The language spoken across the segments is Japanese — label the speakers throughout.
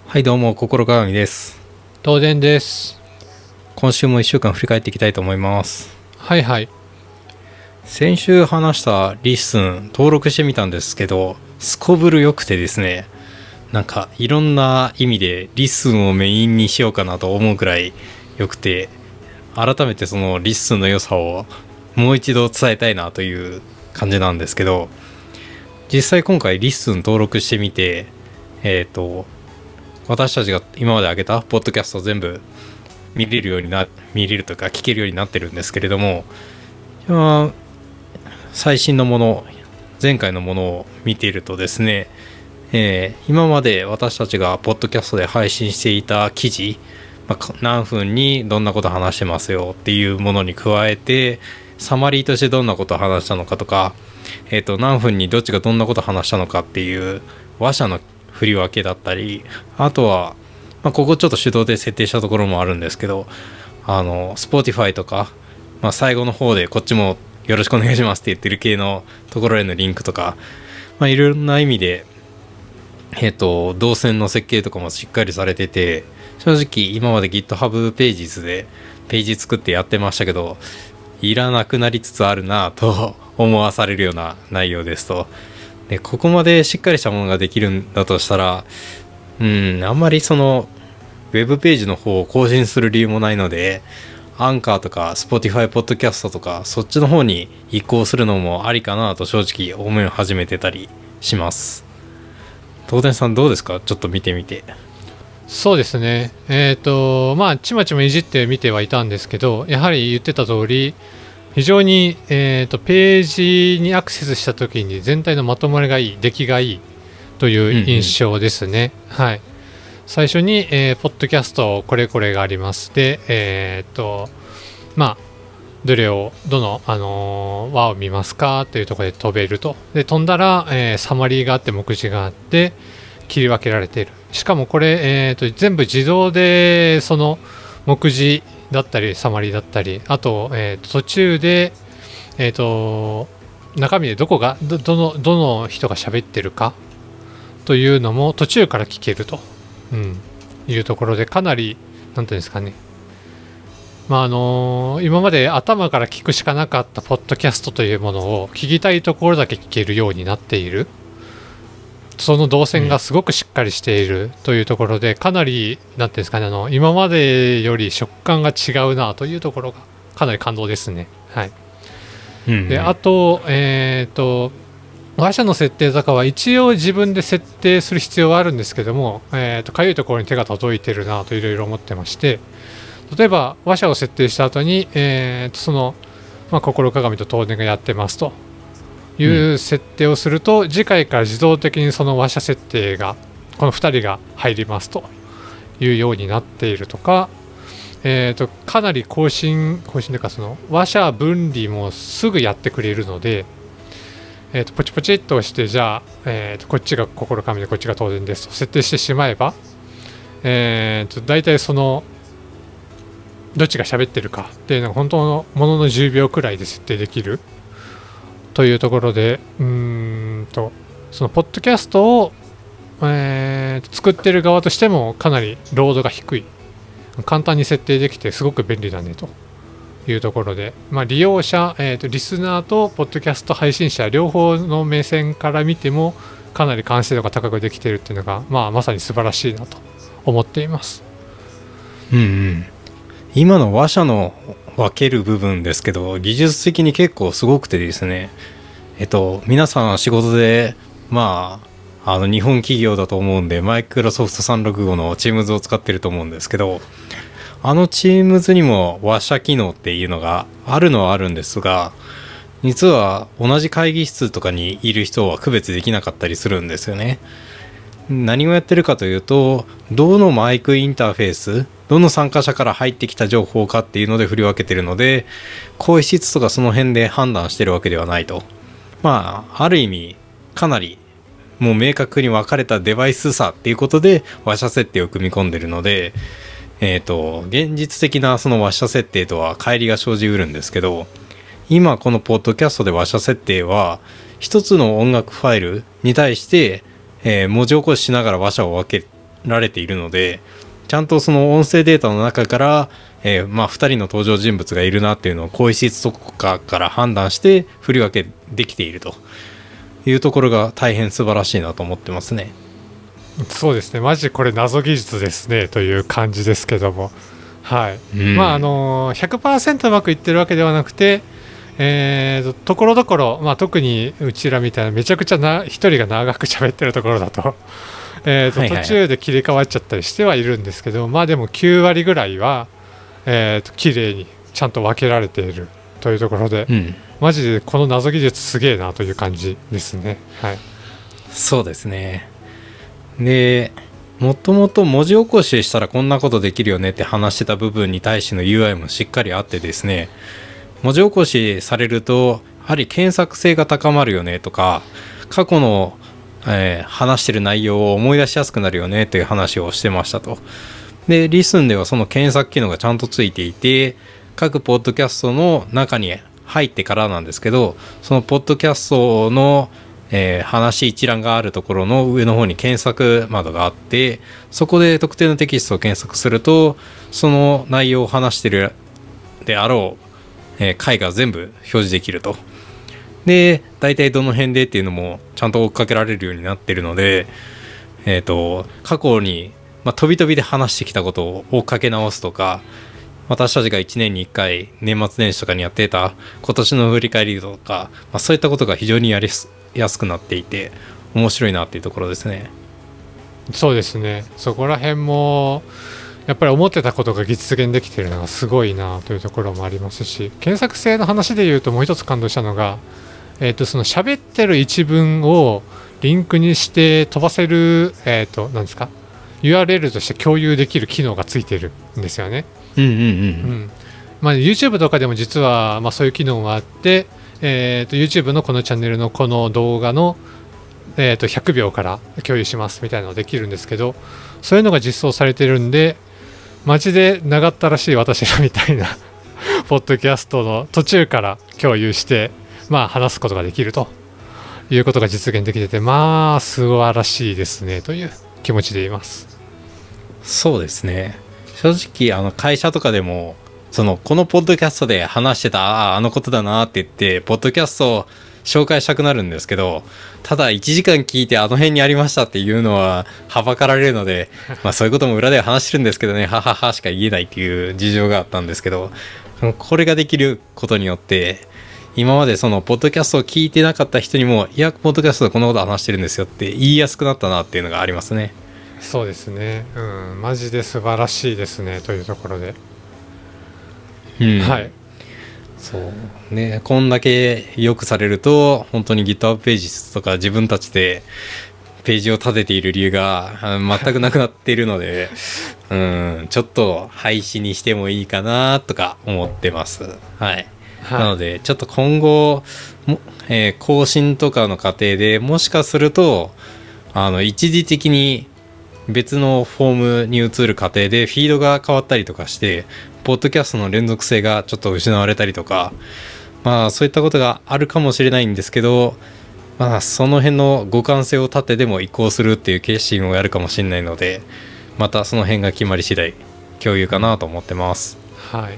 Speaker 1: はいどうも、心鏡です。
Speaker 2: 東電です。
Speaker 1: 今週も1週間振り返っていきたいと思います。
Speaker 2: はいはい。
Speaker 1: 先週話したリッスン登録してみたんですけど、すこぶる良くてですね、なんかいろんな意味でリッスンをメインにしようかなと思うくらい良くて、改めてそのリッスンの良さをもう一度伝えたいなという感じなんですけど、実際今回リッスン登録してみて、私たちが今まで上げたポッドキャスト全部見れるというか聞けるようになってるんですけれども、最新のもの、前回のものを見ているとですね、今まで私たちがポッドキャストで配信していた記事、何分にどんなこと話してますよっていうものに加えて、サマリーとしてどんなことを話したのかとか、何分にどっちがどんなことを話したのかっていう話者の振り分けだったり、あとは、ここちょっと手動で設定したところもあるんですけど、Spotify とか、最後の方でこっちもよろしくお願いしますって言ってる系のところへのリンクとか、いろんな意味で、動線の設計とかもしっかりされてて、正直今まで GitHub ページズでページ作ってやってましたけど、いらなくなりつつあるなと思わされるような内容ですと。でここまでしっかりしたものができるんだとしたら、あんまりそのウェブページの方を更新する理由もないので、アンカーとか Spotify ポッドキャストとかそっちの方に移行するのもありかなと正直思い始めてたりします。東電さんどうですか？ちょっと見てみて。
Speaker 2: そうですね。ちまちまいじって見てはいたんですけど、やはり言ってた通り、非常に、ページにアクセスした時に全体のまとまりがいい、出来がいいという印象ですね。はい。最初に、ポッドキャストこれこれがあります。で、どの、輪を見ますかというところで飛べると。で、飛んだら、サマリーがあって、目次があって、切り分けられている。しかもこれ、全部自動で、その、目次だったり、サマリーだったり、あと、途中で、中身でどの人が喋ってるかというのも途中から聞けると、いうところで、かなり、なんていうんですかね、今まで頭から聞くしかなかったポッドキャストというものを聞きたいところだけ聞けるようになっている、その動線がすごくしっかりしているというところで、かなりなんていうんですかね、今までより食感が違うなというところがかなり感動ですね。はい。で、あと話者の設定とかは一応自分で設定する必要はあるんですけども、かゆいところに手が届いてるなといろいろ思ってまして、例えば話者を設定した後に、心鏡と東電がやってますという設定をすると、次回から自動的にその話者設定がこの2人が入りますというようになっているとか、かなり更新というか、その話者分離もすぐやってくれるので、ポチポチっと押して、じゃあ、こっちが心鏡でこっちが東電ですと設定してしまえば、大体そのどっちが喋ってるかっていうのが本当のものの10秒くらいで設定できるというところで、そのポッドキャストを、作ってる側としてもかなりロードが低い、簡単に設定できてすごく便利だねというところで、利用者、リスナーとポッドキャスト配信者両方の目線から見てもかなり完成度が高くできているっていうのが、まさに素晴らしいなと思っています。
Speaker 1: 今の話者の分ける部分ですけど、技術的に結構すごくてですね、皆さん仕事で日本企業だと思うんで、マイクロソフト365の Teams を使ってると思うんですけど、Teams にも話者機能っていうのがあるのはあるんですが、実は同じ会議室とかにいる人は区別できなかったりするんですよね。何をやってるかというと、どのマイクインターフェース、どの参加者から入ってきた情報かっていうので振り分けてるので、声質とかその辺で判断してるわけではないと。ある意味かなりもう明確に分かれたデバイス差っていうことで話者設定を組み込んでるので、現実的なその話者設定とは乖離が生じうるんですけど、今このポッドキャストで話者設定は一つの音楽ファイルに対して、文字起こししながら話者を分けられているので、ちゃんとその音声データの中から、2人の登場人物がいるなっていうのを声質とかから判断して振り分けできているというところが大変素晴らしいなと思ってますね。
Speaker 2: そうですね、マジこれ謎技術ですねという感じですけども、はい、100% うまくいってるわけではなくて、ところどころ、特にうちらみたいなめちゃくちゃ一人が長く喋ってるところだと途中で切り替わっちゃったりしてはいるんですけど、でも9割ぐらいは、綺麗にちゃんと分けられているというところで、マジでこの謎技術すげえなという感じですね。はい、
Speaker 1: そうですね。でもともと文字起こししたらこんなことできるよねって話してた部分に対しての UI もしっかりあってですね、文字起こしされるとやはり検索性が高まるよねとか、過去の、話してる内容を思い出しやすくなるよねという話をしてましたと。でリスンではその検索機能がちゃんとついていて、各ポッドキャストの中に入ってからなんですけど、そのポッドキャストの話一覧があるところの上の方に検索窓があって、そこで特定のテキストを検索するとその内容を話してるであろう、回が全部表示できると。で大体どの辺でっていうのもちゃんと追っかけられるようになってるので、過去に、飛び飛びで話してきたことを追っかけ直すとか、私たちが1年に1回年末年始とかにやっていた今年の振り返りとか、そういったことが非常にやりやすくなっていて面白いなっていうところですね。
Speaker 2: そうですね、そこら辺もやっぱり思ってたことが実現できているのがすごいなというところもありますし、検索性の話でいうともう一つ感動したのが、その喋ってる一文をリンクにして飛ばせる、なんですか URL として共有できる機能がついてるんですよね。YouTube とかでも実は、そういう機能があって、YouTube のこのチャンネルのこの動画の、100秒から共有しますみたいなのができるんですけど、そういうのが実装されてるんで、マジで長ったらしい私らみたいなポッドキャストの途中から共有して話すことができるということが実現できてて、素晴らしいですねという気持ちでいます。
Speaker 1: そうですね、正直会社とかでもこのポッドキャストで話してたあのことだなって言ってポッドキャストを紹介したくなるんですけど、ただ1時間聞いてあの辺にありましたっていうのははばかられるのでそういうことも裏では話してるんですけどね、はははしか言えないっていう事情があったんですけど、これができることによって今までそのポッドキャストを聞いてなかった人にも、いやポッドキャストでこんなこと話してるんですよって言いやすくなったなっていうのがありますね。
Speaker 2: そうですね、マジで素晴らしいですねというところで、はい、
Speaker 1: そうね、こんだけよくされると本当に GitHub ページとか自分たちでページを立てている理由が全くなくなっているのでちょっと廃止にしてもいいかなとか思ってます。はい、なのでちょっと今後更新とかの過程でもしかすると一時的に別のフォームに移る過程でフィードが変わったりとかしてポッドキャストの連続性がちょっと失われたりとか、そういったことがあるかもしれないんですけど、その辺の互換性を立てでも移行するっていう決心をやるかもしれないので、またその辺が決まり次第共有かなと思ってます。
Speaker 2: はい、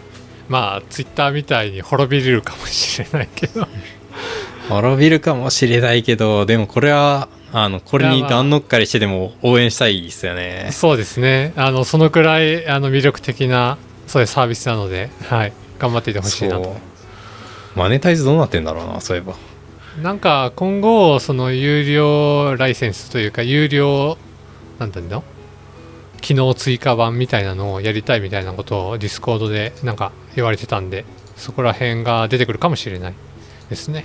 Speaker 2: ツイッターみたいに滅びるかもしれないけど
Speaker 1: 滅びるかもしれないけど、でもこれはこれに段乗っかりしてでも応援したいですよね。
Speaker 2: そうですね、そのくらい魅力的なそういうサービスなので、頑張っていてほしいなと。
Speaker 1: マネタイズどうなってんだろうな、そういえば。
Speaker 2: なんか今後その有料ライセンスというか有料なんだろう機能追加版みたいなのをやりたいみたいなことをディスコードでなんか言われてたんで、そこら辺が出てくるかもしれないですね。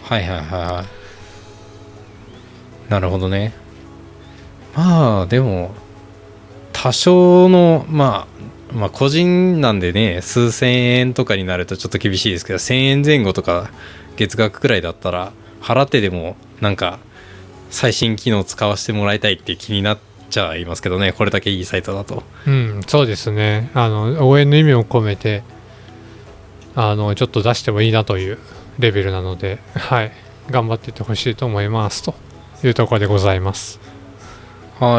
Speaker 1: なるほどね。でも多少の個人なんでね、数千円とかになるとちょっと厳しいですけど、1000円前後とか月額くらいだったら払ってでもなんか最新機能使わせてもらいたいって気になっちゃいますけどね、これだけいいサイトだと。
Speaker 2: そうですね、応援の意味を込めてちょっと出してもいいなというレベルなので、頑張っていってほしいと思いますというところでございます。
Speaker 1: はい、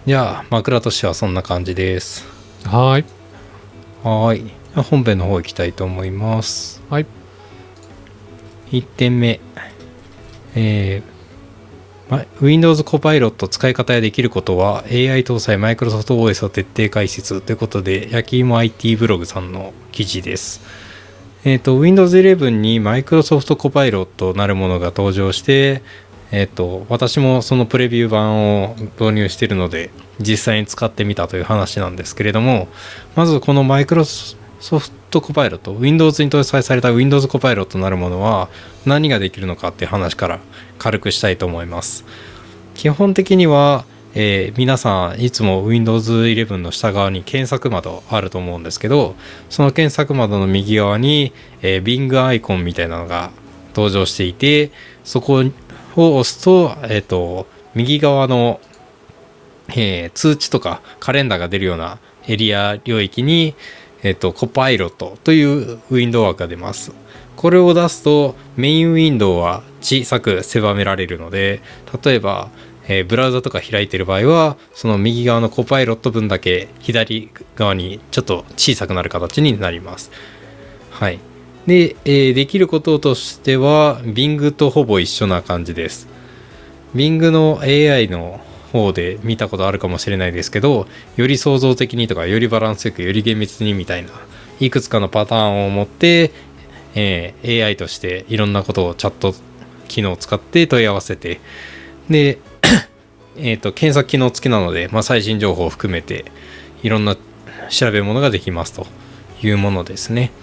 Speaker 1: じゃあ枕としてはそんな感じです。
Speaker 2: はい。
Speaker 1: 本編の方行きたいと思います。
Speaker 2: はい。
Speaker 1: 1点目、Windows Copilot 使い方やできることは AI 搭載 Microsoft OS を徹底解説ということで、焼き芋 IT ブログさんの記事です。Windows 11に Microsoft Copilot なるものが登場して、私もそのプレビュー版を導入しているので実際に使ってみたという話なんですけれども、まずこの Microsoft Copilot、Windows に搭載された Windows Copilot なるものは何ができるのかっていう話から軽くしたいと思います。基本的には、皆さんいつも Windows 11の下側に検索窓あると思うんですけど、その検索窓の右側に、Bing アイコンみたいなのが登場していて、そこを押すと、右側の、通知とかカレンダーが出るようなエリア領域に、コパイロットというウィンドウ枠が出ます。これを出すとメインウィンドウは小さく狭められるので、例えば、ブラウザとか開いている場合はその右側のコパイロット分だけ左側にちょっと小さくなる形になります。はい。で、できることとしては Bing とほぼ一緒な感じです。Bing の AI の方で見たことあるかもしれないですけど、より創造的にとかよりバランスよくより厳密にみたいないくつかのパターンを持って、AI としていろんなことをチャット機能を使って問い合わせて、で検索機能付きなので、最新情報を含めていろんな調べ物ができますというものですね。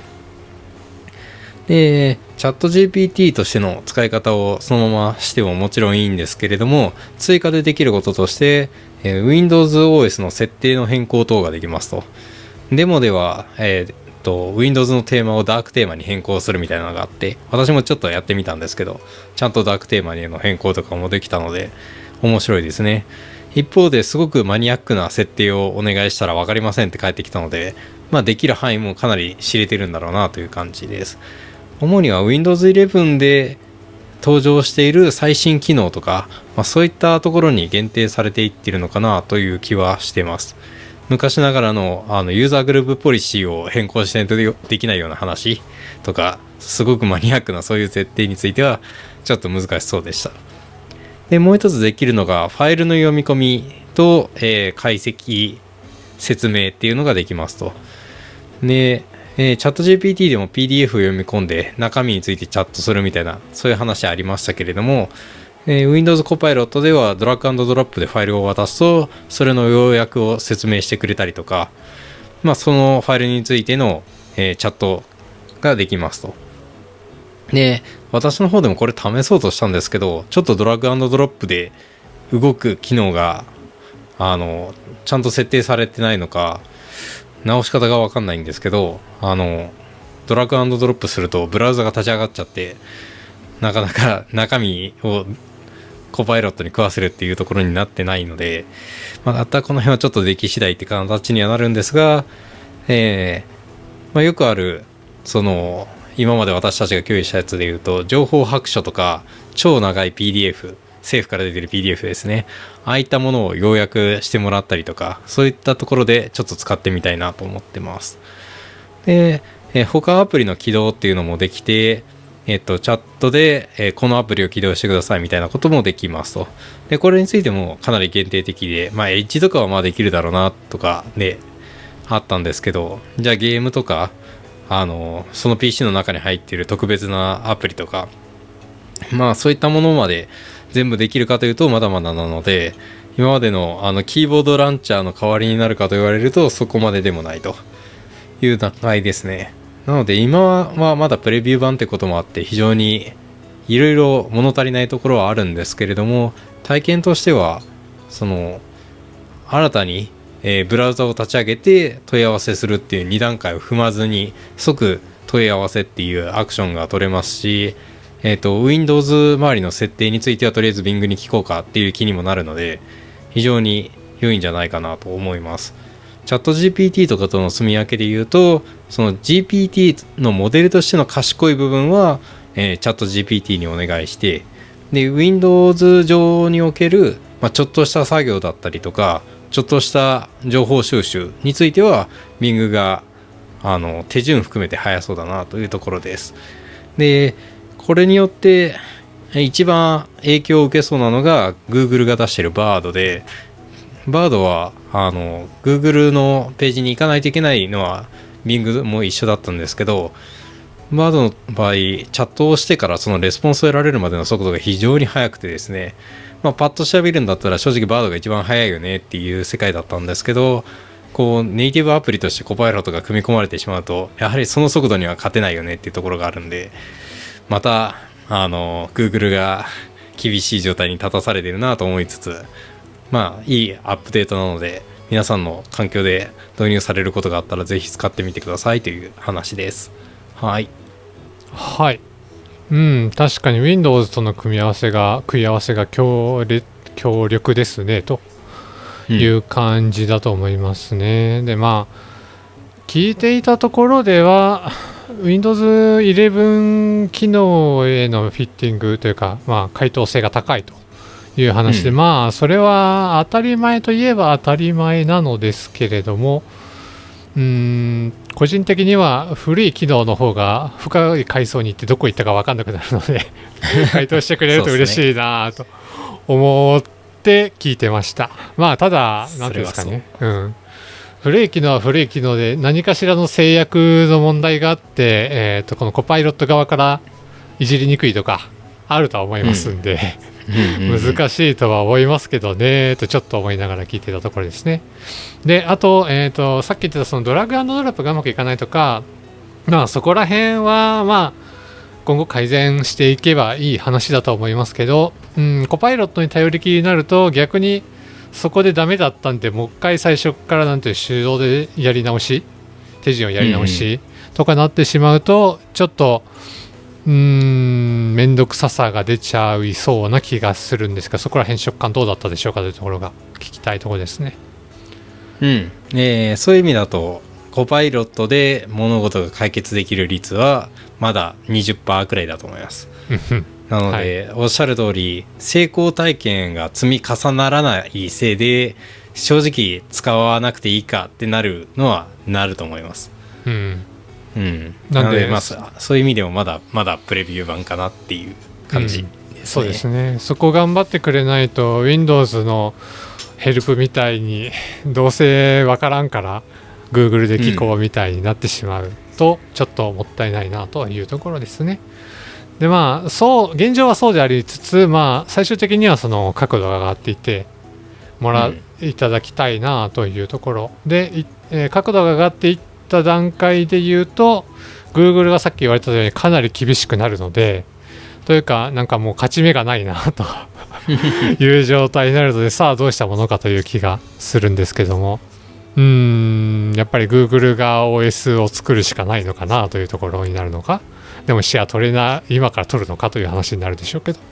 Speaker 1: で、チャット GPT としての使い方をそのまましてももちろんいいんですけれども、追加でできることとして、Windows OS の設定の変更等ができますと。デモでは、Windows のテーマをダークテーマに変更するみたいなのがあって、私もちょっとやってみたんですけど、ちゃんとダークテーマへの変更とかもできたので面白いですね。一方ですごくマニアックな設定をお願いしたら分かりませんって返ってきたので、できる範囲もかなり知れてるんだろうなという感じです。主には Windows 11で登場している最新機能とか、そういったところに限定されていっているのかなという気はしています。昔ながらのユーザーグループポリシーを変更しないとできないような話とか、すごくマニアックなそういう設定についてはちょっと難しそうでした。で、もう一つできるのがファイルの読み込みと、解析説明っていうのができますと。で、チャット GPT でも PDF を読み込んで中身についてチャットするみたいなそういう話ありましたけれども、Windows Copilot ではドラッグ&ドロップでファイルを渡すとそれの要約を説明してくれたりとか、そのファイルについての、チャットができますと。で、私の方でもこれ試そうとしたんですけど、ちょっとドラッグ&ドロップで動く機能がちゃんと設定されてないのか直し方が分かんないんですけど、ドラッグ&ドロップするとブラウザが立ち上がっちゃって、なかなか中身をコパイロットに食わせるっていうところになってないので、またこの辺はちょっと出来次第って形にはなるんですが、よくあるその今まで私たちが共有したやつでいうと、情報白書とか超長い PDF、政府から出てる PDF ですね、ああいったものを要約してもらったりとか、そういったところでちょっと使ってみたいなと思ってます。で、他アプリの起動っていうのもできて、チャットで、このアプリを起動してくださいみたいなこともできますと。で、これについてもかなり限定的で、エッジとかはできるだろうなとかであったんですけど、じゃあゲームとかその PC の中に入っている特別なアプリとか、そういったものまで全部できるかというとまだまだなので、今までのキーボードランチャーの代わりになるかと言われるとそこまででもないという段階ですね。なので今はまだプレビュー版ってこともあって、非常にいろいろ物足りないところはあるんですけれども、体験としてはその新たにブラウザを立ち上げて問い合わせするっていう2段階を踏まずに即問い合わせっていうアクションが取れますし、Windows 周りの設定についてはとりあえず Bing に聞こうかっていう気にもなるので、非常に良いんじゃないかなと思います。チャット GPT とかとの住み分けで言うと、その GPT のモデルとしての賢い部分は、チャット GPT にお願いして、で Windows 上におけるちょっとした作業だったりとか、ちょっとした情報収集については Bing が手順含めて早そうだなというところです。でこれによって一番影響を受けそうなのが Google が出している Bard で、 Bard はGoogle のページに行かないといけないのは Bing も一緒だったんですけど、Bard の場合チャットをしてからそのレスポンスを得られるまでの速度が非常に速くてですね、パッと調べるんだったら正直 Bard が一番速いよねっていう世界だったんですけど、こうネイティブアプリとしてコパイロットが組み込まれてしまうとやはりその速度には勝てないよねっていうところがあるんで、またGoogle が厳しい状態に立たされているなと思いつつ、いいアップデートなので皆さんの環境で導入されることがあったらぜひ使ってみてくださいという話です。はい。
Speaker 2: はい。確かに Windows との組み合わせが強力ですねという感じだと思いますね。で聞いていたところでは Windows 11機能へのフィッティングというか、回答性が高いという話で、それは当たり前といえば当たり前なのですけれども、個人的には古い機能の方が深い階層に行ってどこ行ったか分かんなくなるので回答してくれると嬉しいなと思って聞いてました。ただ何ていうんですかね、古い機能は古い機能で何かしらの制約の問題があって、このコパイロット側からいじりにくいとかあるとは思いますんで、難しいとは思いますけどねとちょっと思いながら聞いてたところですね。であと、さっき言ってたそのドラッグ&ドロップがうまくいかないとか、そこら辺は今後改善していけばいい話だと思いますけど、コパイロットに頼りきりになると逆にそこでダメだったんでもう一回最初から手動でやり直し、手順をやり直しとかなってしまうとちょっとめんどくささが出ちゃいそうな気がするんですが、そこら辺食感どうだったでしょうかというところが聞きたいところですね。そう
Speaker 1: いう意味だとコパイロットで物事が解決できる率はまだ 20% くらいだと思いますなので、おっしゃる通り成功体験が積み重ならないせいで正直使わなくていいかってなるのはなると思います。なのでそういう意味でもまだプレビュー版かなっていう感じですね。
Speaker 2: そうですね。そこ頑張ってくれないと Windows のヘルプみたいにどうせわからんから Google で聞こうみたいになってしまうとちょっともったいないなというところですね。で現状はそうでありつつ、最終的にはその角度が上がっていていただきたいなというところで、角度が上がっていった段階で言うと Google がさっき言われたようにかなり厳しくなるので、というかもう勝ち目がないなという状態になるのでさあどうしたものかという気がするんですけども、やっぱり Google が OS を作るしかないのかなというところになるのか、でもシェア今から取るのかという話になるでしょうけど、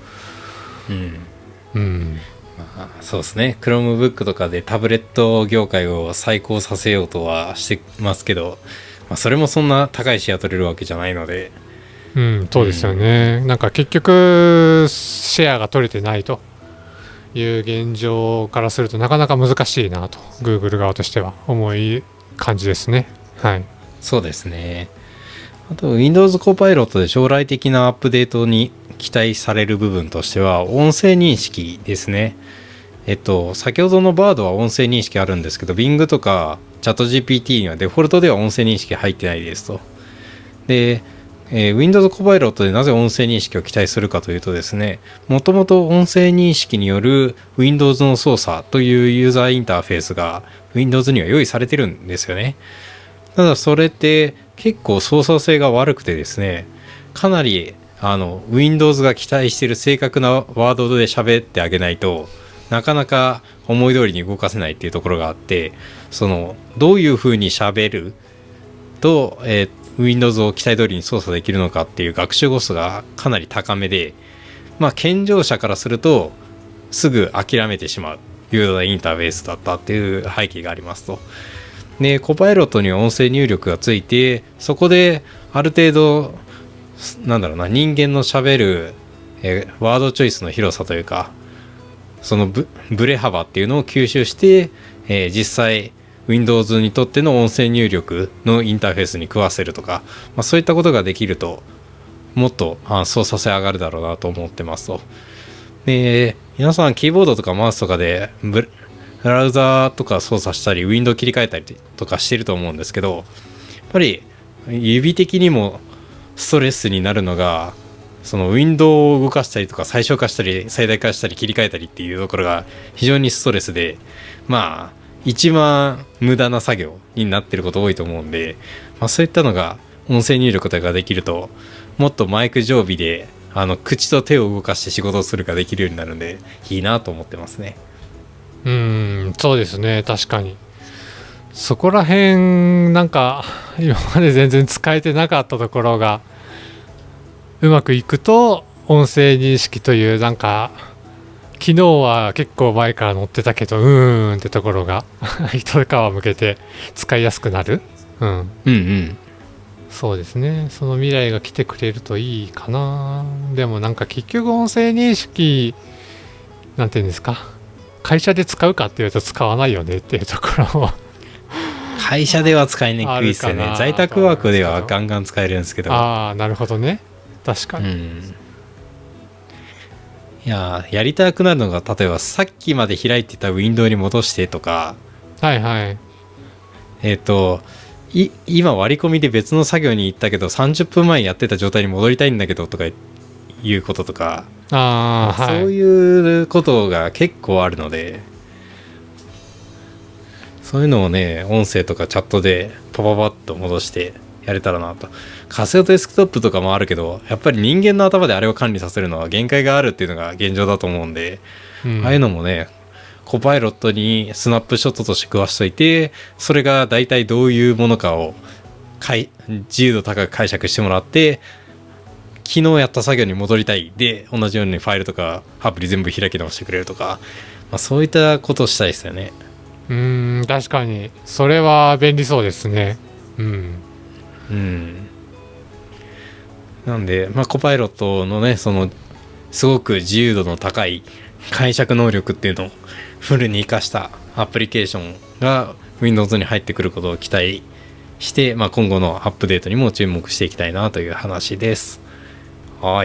Speaker 1: そうですね。 Chromebook とかでタブレット業界を再興させようとはしてますけど、それもそんな高いシェア取れるわけじゃないので、
Speaker 2: そうですよね。結局シェアが取れてないという現状からするとなかなか難しいなと Google 側としては思い感じですね。
Speaker 1: そうですね。あと Windows Copilot で将来的なアップデートに期待される部分としては音声認識ですね。先ほどの Bard は音声認識あるんですけど Bing とか ChatGPT にはデフォルトでは音声認識入ってないですと。でWindows Copilot でなぜ音声認識を期待するかというとですね、もともと音声認識による Windows の操作というユーザーインターフェースが Windows には用意されてるんですよね。ただそれって結構操作性が悪くてですね、かなりWindows が期待している正確なワードで喋ってあげないとなかなか思い通りに動かせないっていうところがあって、どういう風に喋ると、Windows を期待通りに操作できるのかっていう学習コストがかなり高めで、健常者からするとすぐ諦めてしまうユーザーインターフェースだったっていう背景がありますと。でコパイロットには音声入力がついて、そこである程度人間の喋る、ワードチョイスの広さというか、 そのブレ幅っていうのを吸収して、実際 Windows にとっての音声入力のインターフェースに食わせるとか、そういったことができるともっと操作性上がるだろうなと思ってますと。で、皆さんキーボードとかマウスとかでブラウザーとか操作したりウィンドウ切り替えたりとかしてると思うんですけど、やっぱり指的にもストレスになるのが、そのウィンドウを動かしたりとか最小化したり最大化したり切り替えたりっていうところが非常にストレスで、一番無駄な作業になってること多いと思うんで、そういったのが音声入力とかができると、もっとマイク常備で口と手を動かして仕事をするかできるようになるんでいいなと思ってますね。
Speaker 2: そうですね、確かにそこら辺なんか今まで全然使えてなかったところがうまくいくと、音声認識というなんか昨日は結構前から乗ってたけどってところが一皮向けて使いやすくなる。そうですね、その未来が来てくれるといいかな。でもなんか結局音声認識なんていうんですか、会社で使うかっていうと使わないよねっていうところも
Speaker 1: 会社では使いにくいですよね。在宅ワークではガンガン使えるんですけど。
Speaker 2: なるほどね、確かに。
Speaker 1: いややりたくなるのが、例えばさっきまで開いてたウィンドウに戻してとか、今割り込みで別の作業に行ったけど30分前にやってた状態に戻りたいんだけどとかいうこととか、そういうことが結構あるので、そういうのをね、音声とかチャットでパパパッと戻してやれたらなと。仮想デスクトップとかもあるけど、やっぱり人間の頭であれを管理させるのは限界があるっていうのが現状だと思うんで、ああいうのもね、コパイロットにスナップショットとして食わしといて、それが大体どういうものかを自由度高く解釈してもらって、昨日やった作業に戻りたいで同じようにファイルとかアプリ全部開き直してくれるとか、そういったことをしたいですよね。
Speaker 2: 確かにそれは便利そうですね。
Speaker 1: なんで、コパイロットのね、そのすごく自由度の高い解釈能力っていうのをフルに活かしたアプリケーションが Windows に入ってくることを期待して、今後のアップデートにも注目していきたいなという話です。はい。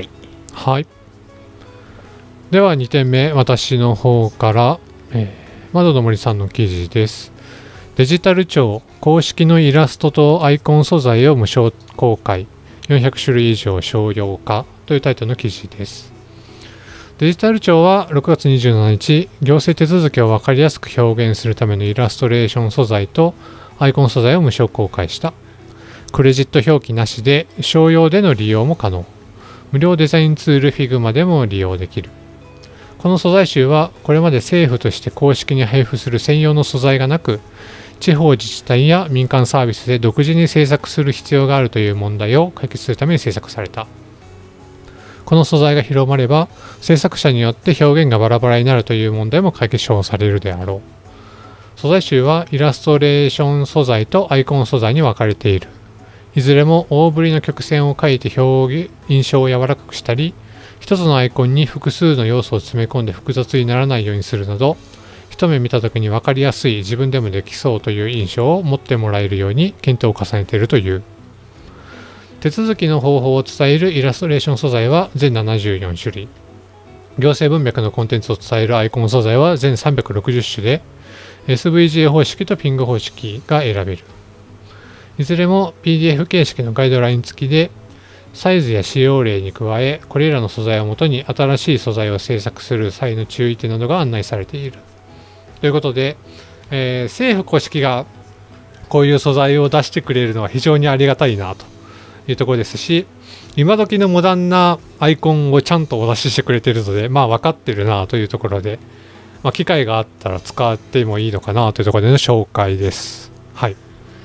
Speaker 2: では2点目、私の方から、窓の森さんの記事です。デジタル庁公式のイラストとアイコン素材を無償公開、400種類以上商用化というタイトルの記事です。デジタル庁は6月27日、行政手続きを分かりやすく表現するためのイラストレーション素材とアイコン素材を無償公開した。クレジット表記なしで商用での利用も可能。無料デザインツール Figma でも利用できる。この素材集はこれまで政府として公式に配布する専用の素材がなく、地方自治体や民間サービスで独自に制作する必要があるという問題を解決するために制作された。この素材が広まれば、制作者によって表現がバラバラになるという問題も解決されるであろう。素材集はイラストレーション素材とアイコン素材に分かれている。いずれも大ぶりの曲線を描いて印象を柔らかくしたり、一つのアイコンに複数の要素を詰め込んで複雑にならないようにするなど、一目見た時に分かりやすい、自分でもできそうという印象を持ってもらえるように検討を重ねているという。手続きの方法を伝えるイラストレーション素材は全74種類。行政文脈のコンテンツを伝えるアイコン素材は全360種で、SVG 方式と PING 方式が選べる。いずれも PDF 形式のガイドライン付きで、サイズや使用例に加え、これらの素材をもとに新しい素材を制作する際の注意点などが案内されている。ということで、政府公式がこういう素材を出してくれるのは非常にありがたいなというところですし、今時のモダンなアイコンをちゃんとお出ししてくれているので、分かってるなというところで、機会があったら使ってもいいのかなというところでの紹介です。はい。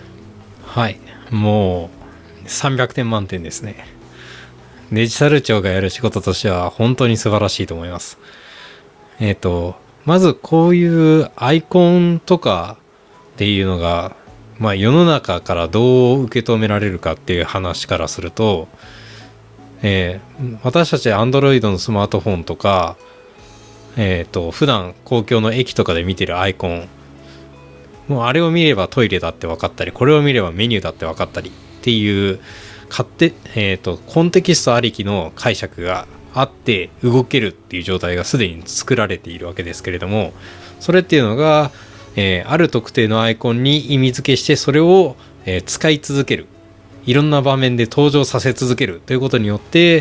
Speaker 1: もう300点満点ですね。デジタル庁がやる仕事としては本当に素晴らしいと思います。まずこういうアイコンとかっていうのが、世の中からどう受け止められるかっていう話からすると、私たち Android のスマートフォンとか、 普段公共の駅とかで見てるアイコン、もうあれを見ればトイレだって分かったり、これを見ればメニューだって分かったりっていうコンテキストありきの解釈があって動けるっていう状態がすでに作られているわけですけれども、それっていうのが、ある特定のアイコンに意味付けしてそれを、使い続ける、いろんな場面で登場させ続けるということによって、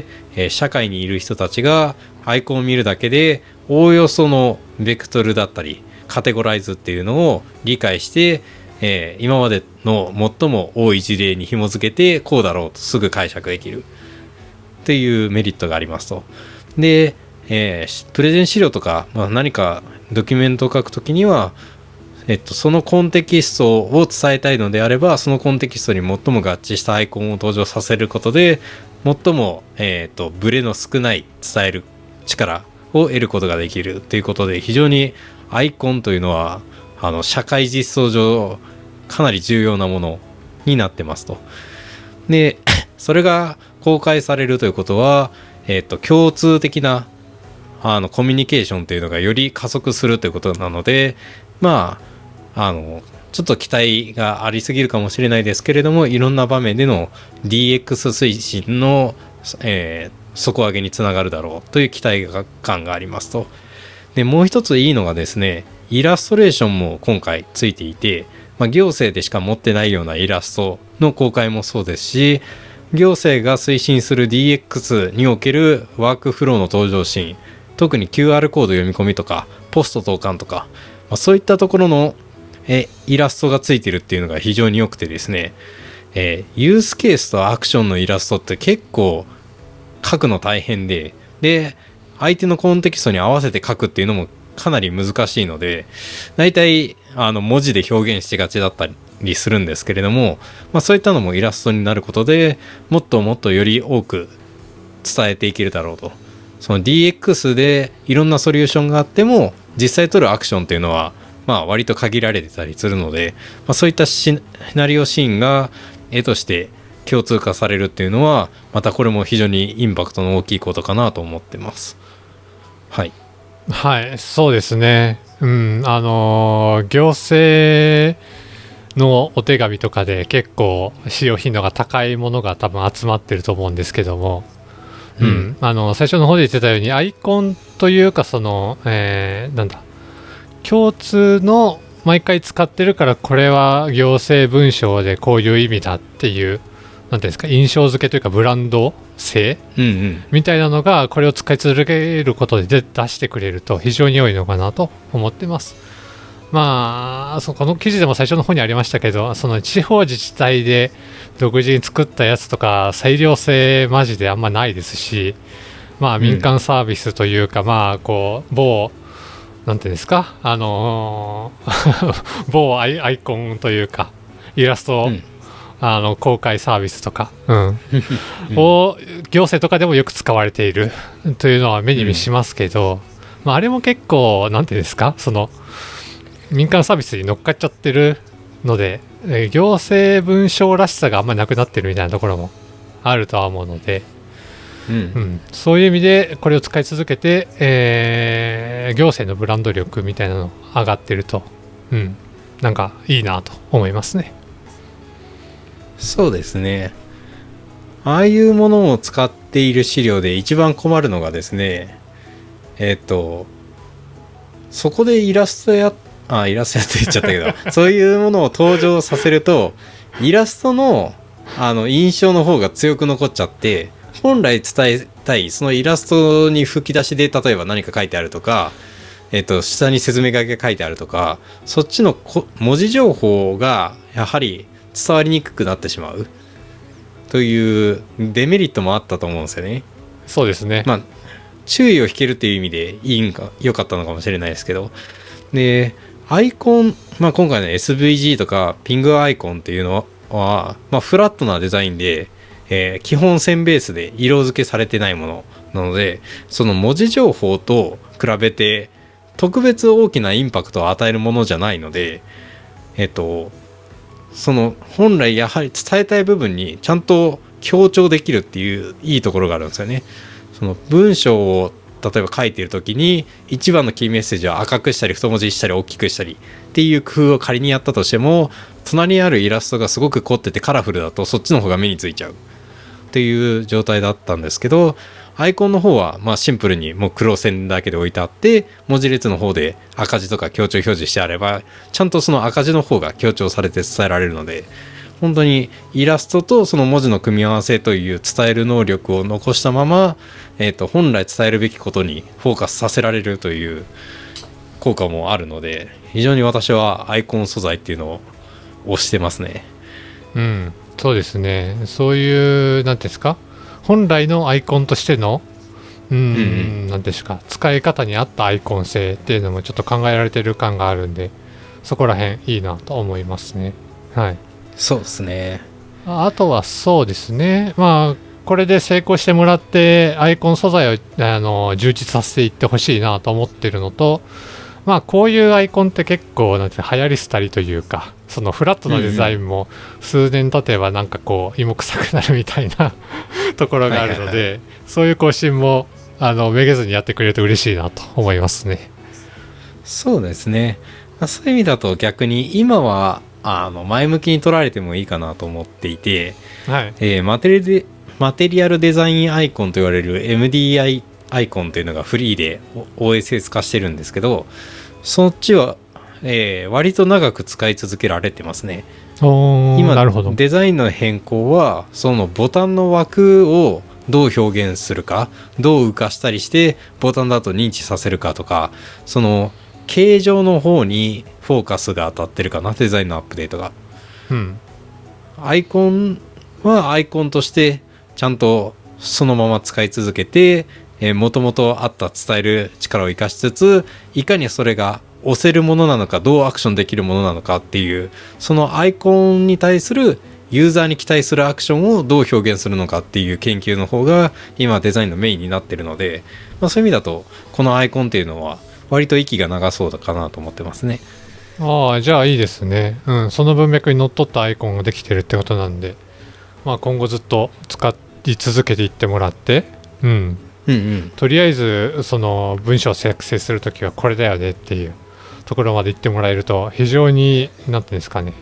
Speaker 1: 社会にいる人たちがアイコンを見るだけでおおよそのベクトルだったりカテゴライズっていうのを理解して、今までの最も多い事例に紐付けてこうだろうとすぐ解釈できるっていうメリットがありますと。で、プレゼン資料とか、何かドキュメントを書くときには、そのコンテキストを伝えたいのであれば、そのコンテキストに最も合致したアイコンを登場させることで最も、ブレの少ない伝える力を得ることができるということで、非常にアイコンというのは社会実装上かなり重要なものになってますと。でそれが公開されるということは、共通的なコミュニケーションというのがより加速するということなので、ちょっと期待がありすぎるかもしれないですけれども、いろんな場面での DX 推進の、底上げにつながるだろうという期待感がありますと。でもう一ついいのがですね、イラストレーションも今回ついていて、行政でしか持ってないようなイラストの公開もそうですし、行政が推進する DX におけるワークフローの登場シーン、特に QR コード読み込みとかポスト投函とか、そういったところのイラストがついてるっていうのが非常に良くてですね、ユースケースとアクションのイラストって結構書くの大変で、相手のコンテキストに合わせて書くっていうのもかなり難しいので、だいたい文字で表現しがちだったりするんですけれども、そういったのもイラストになることでもっともっとより多く伝えていけるだろうと。その DX でいろんなソリューションがあっても実際取るアクションっていうのは割と限られてたりするので、そういったシナリオシーンが絵として共通化されるっていうのは、またこれも非常にインパクトの大きいことかなと思ってます。はい、
Speaker 2: そうですね。行政のお手紙とかで結構使用頻度が高いものが多分集まってると思うんですけども、最初の方で言ってたようにアイコンというか共通の毎回使ってるから、これは行政文章でこういう意味だっていうなんていうんですか、印象付けというかブランド性、みたいなのがこれを使い続けることで出してくれると非常に良いのかなと思ってます。この記事でも最初の方にありましたけど、その地方自治体で独自に作ったやつとか裁量性マジであんまないですし、民間サービスというか、某なんていうんですか、某アイコンというかイラスト、公開サービスとか、を行政とかでもよく使われているというのは目にしますけど、あれも結構なんていうんですか、その民間サービスに乗っかっちゃってるので、行政文章らしさがあんまりなくなってるみたいなところもあるとは思うので、そういう意味でこれを使い続けて、行政のブランド力みたいなの上がってると、なんかいいなと思いますね。
Speaker 1: そうですね。ああいうものを使っている資料で一番困るのがですね、そこでイラストやって言っちゃったけどそういうものを登場させるとイラストの印象の方が強く残っちゃって、本来伝えたいそのイラストに吹き出しで例えば何か書いてあるとか、下に説明書きが書いてあるとか、そっちの文字情報がやはり伝わりにくくなってしまうというデメリットもあったと思うんですよね。
Speaker 2: そうですね。
Speaker 1: 注意を引けるっていう意味で良かったのかもしれないですけど、でアイコン、今回の SVG とかピングアイコンっていうのは、フラットなデザインで、基本線ベースで色付けされてないものなので、その文字情報と比べて特別大きなインパクトを与えるものじゃないので、その本来やはり伝えたい部分にちゃんと強調できるっていういいところがあるんですよね。その文章を例えば書いてる時に一番のキーメッセージを赤くしたり太文字したり大きくしたりっていう工夫を仮にやったとしても、隣にあるイラストがすごく凝っててカラフルだとそっちの方が目についちゃうっていう状態だったんですけど、アイコンの方はまあシンプルにもう黒線だけで置いてあって、文字列の方で赤字とか強調表示してあればちゃんとその赤字の方が強調されて伝えられるので、本当にイラストとその文字の組み合わせという伝える能力を残したまま、本来伝えるべきことにフォーカスさせられるという効果もあるので、非常に私はアイコン素材っていうのを推してますね。
Speaker 2: うん、そうですね。そういうなんていうんですか、本来のアイコンとしてのなんですか、使い方に合ったアイコン性っていうのもちょっと考えられてる感があるんで、そこら辺いいなと思いますね。はい。
Speaker 1: そうですね。
Speaker 2: あとはそうですね、まあこれで成功してもらってアイコン素材を充実させていってほしいなと思ってるのと、まあこういうアイコンって結構なんて流行り廃りというか、そのフラットなデザインも数年経てばなんかこう芋臭くなるみたいなところがあるので、そういう更新もめげずにやってくれると嬉しいなと思いますね。
Speaker 1: そうですね。そういう意味だと逆に今は前向きに取られてもいいかなと思っていて、
Speaker 2: はい。
Speaker 1: マテリアルデザインアイコンと言われる MDI アイコンというのがフリーで OSS 化してるんですけど、そっちは、割と長く使い続けられてますね。今
Speaker 2: なるほど。
Speaker 1: デザインの変更はそのボタンの枠をどう表現するか、どう浮かしたりしてボタンだと認知させるかとか、その形状の方にフォーカスが当たってるかな、デザインのアップデートが。アイコンはアイコンとしてちゃんとそのまま使い続けて、もともとあった伝える力を生かしつつ、いかにそれが押せるものなのか、どうアクションできるものなのかっていう、そのアイコンに対するユーザーに期待するアクションをどう表現するのかっていう研究の方が今デザインのメインになってるので、そういう意味だとこのアイコンっていうのは割と息が長そうだかなと思ってますね。
Speaker 2: ああ、じゃあいいですね。その文脈にのっとったアイコンができてるってことなんで、まあ今後ずっと使い続けていってもらって、とりあえずその文章を作成するときはこれだよねっていうところまで言ってもらえると、非常になんていうんですかね、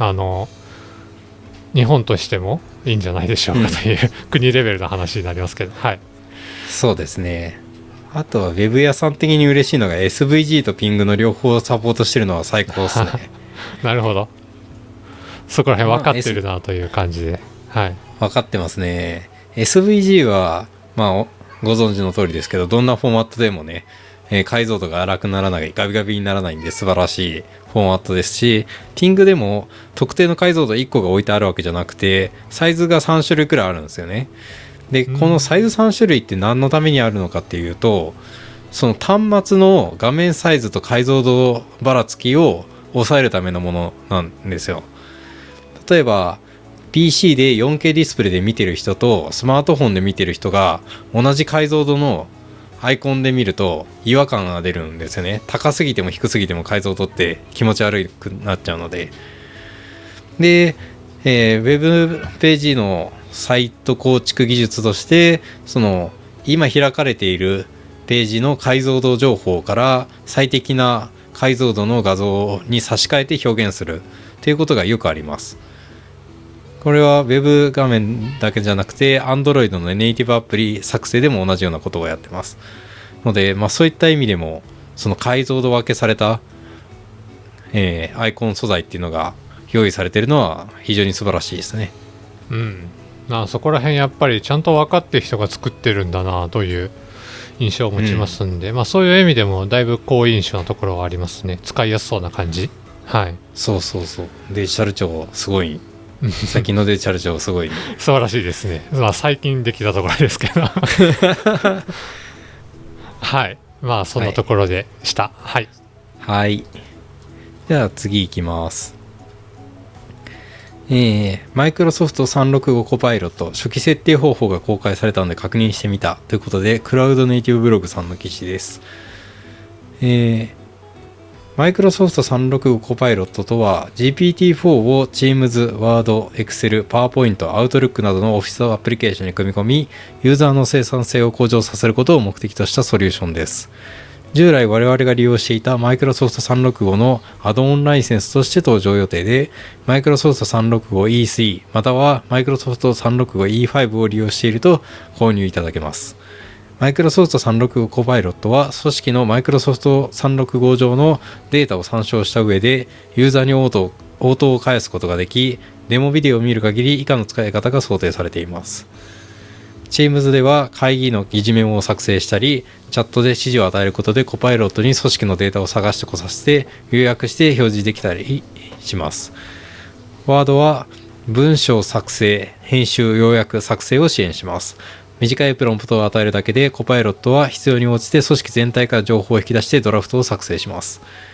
Speaker 2: 日本としてもいいんじゃないでしょうかという、国レベルの話になりますけど、はい。
Speaker 1: そうですね。あとはウェブ屋さん的に嬉しいのが SVG とピングの両方をサポートしてるのは最高ですね。
Speaker 2: なるほど。そこら辺分かってるなという感じで、はい。
Speaker 1: 分かってますね。SVG はご存知の通りですけど、どんなフォーマットでもね、解像度が荒くならない、ガビガビにならないんで素晴らしいフォーマットですし、ピングでも特定の解像度1個が置いてあるわけじゃなくて、サイズが3種類くらいあるんですよね。で、このサイズ3種類って何のためにあるのかっていうと、その端末の画面サイズと解像度ばらつきを抑えるためのものなんですよ。例えば PC で 4K ディスプレイで見てる人とスマートフォンで見てる人が同じ解像度のアイコンで見ると違和感が出るんですよね。高すぎても低すぎても解像度って気持ち悪くなっちゃうので。で、ウェブページのサイト構築技術として、その今開かれているページの解像度情報から最適な解像度の画像に差し替えて表現するということがよくあります。これは Web 画面だけじゃなくて Android のネイティブアプリ作成でも同じようなことをやってますので、そういった意味でもその解像度分けされた、アイコン素材っていうのが用意されているのは非常に素晴らしいですね。
Speaker 2: そこら辺やっぱりちゃんと分かってる人が作ってるんだなという印象を持ちますんで、そういう意味でもだいぶ好印象なところはありますね。使いやすそうな感じ。はい。
Speaker 1: そうデジタル庁すごい最近のデジタル庁すごい、ね、
Speaker 2: 素晴らしいですね。最近できたところですけどはい、そんなところでした。はい、
Speaker 1: はい、じゃあ次いきます。マイクロソフト365コパイロット初期設定方法が公開されたので確認してみたということで、クラウドネイティブブログさんの記事です。 マイクロソフト365コパイロットとは GPT-4 を Teams、Word、Excel、PowerPoint、Outlook などのオフィスアプリケーションに組み込み、ユーザーの生産性を向上させることを目的としたソリューションです。従来我々が利用していたマイクロソフト365のアドオンライセンスとして登場予定で、マイクロソフト 365E3 またはマイクロソフト 365E5 を利用していると購入いただけます。マイクロソフト365コパイロットは組織のマイクロソフト365上のデータを参照した上でユーザーに応答を返すことができ、デモビデオを見る限り以下の使い方が想定されています。Teams では会議の議事メモを作成したり、チャットで指示を与えることでコパイロットに組織のデータを探してこさせて要約して表示できたりします。Word は文章作成、編集、要約、作成を支援します。短いプロンプトを与えるだけでコパイロットは必要に応じて組織全体から情報を引き出してドラフトを作成します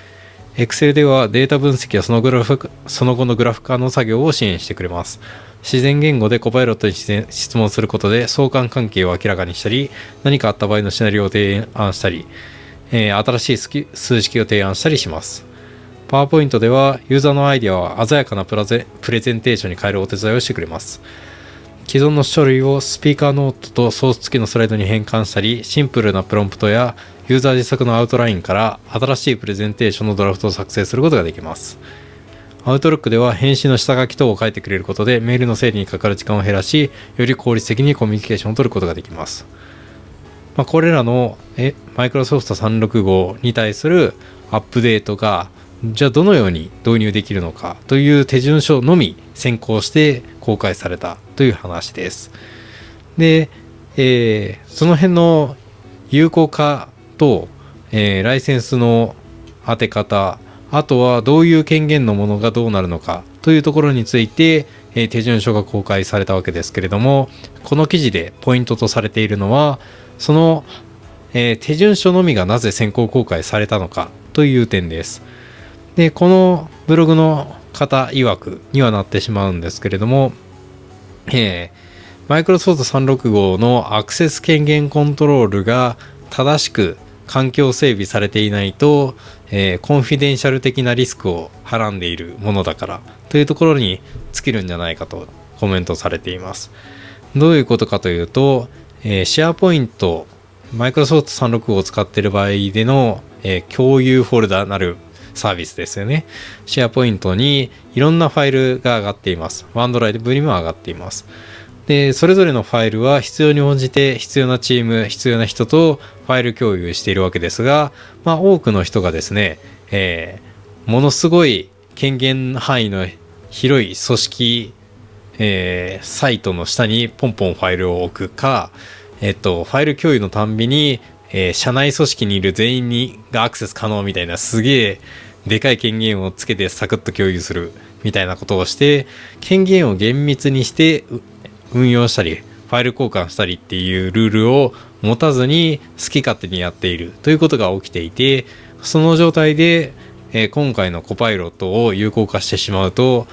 Speaker 1: 。Excel ではデータ分析やその後のグラフ化の作業を支援してくれます。自然言語でコパイロットに質問することで相関関係を明らかにしたり、何かあった場合のシナリオを提案したり、新しい数式を提案したりします。PowerPoint ではユーザーのアイデアを鮮やかなプレゼンテーションに変えるお手伝いをしてくれます。既存の書類をスピーカーノートとソース付きのスライドに変換したり、シンプルなプロンプトやユーザー自作のアウトラインから新しいプレゼンテーションのドラフトを作成することができます。アウトロックでは返信の下書き等を書いてくれることでメールの整理にかかる時間を減らし、より効率的にコミュニケーションを取ることができます。これらのマイクロソフト365に対するアップデートがじゃあどのように導入できるのかという手順書のみ先行して公開されたという話です。で、その辺の有効化と、ライセンスの当て方、あとはどういう権限のものがどうなるのかというところについて、手順書が公開されたわけですけれども、この記事でポイントとされているのはその、手順書のみがなぜ先行公開されたのかという点です。で、このブログの方曰くにはなってしまうんですけれども、マイクロソフト365のアクセス権限コントロールが正しく環境整備されていないと、コンフィデンシャル的なリスクをはらんでいるものだからというところに尽きるんじゃないかとコメントされています。どういうことかというと、シェアポイント、マイクロソフト365を使っている場合での、共有フォルダなるサービスですよね。シェアポイントにいろんなファイルが上がっています。ワンドライブにも上がっています。で、それぞれのファイルは必要に応じて必要なチーム、必要な人とファイル共有しているわけですが、多くの人がですね、ものすごい権限範囲の広い組織、サイトの下にポンポンファイルを置くか、ファイル共有のたんびに、社内組織にいる全員がアクセス可能みたいなすげえでかい権限をつけてサクッと共有するみたいなことをして、権限を厳密にして運用したりファイル交換したりっていうルールを持たずに好き勝手にやっているということが起きていて、その状態で、今回のコパイロットを有効化してしまうと、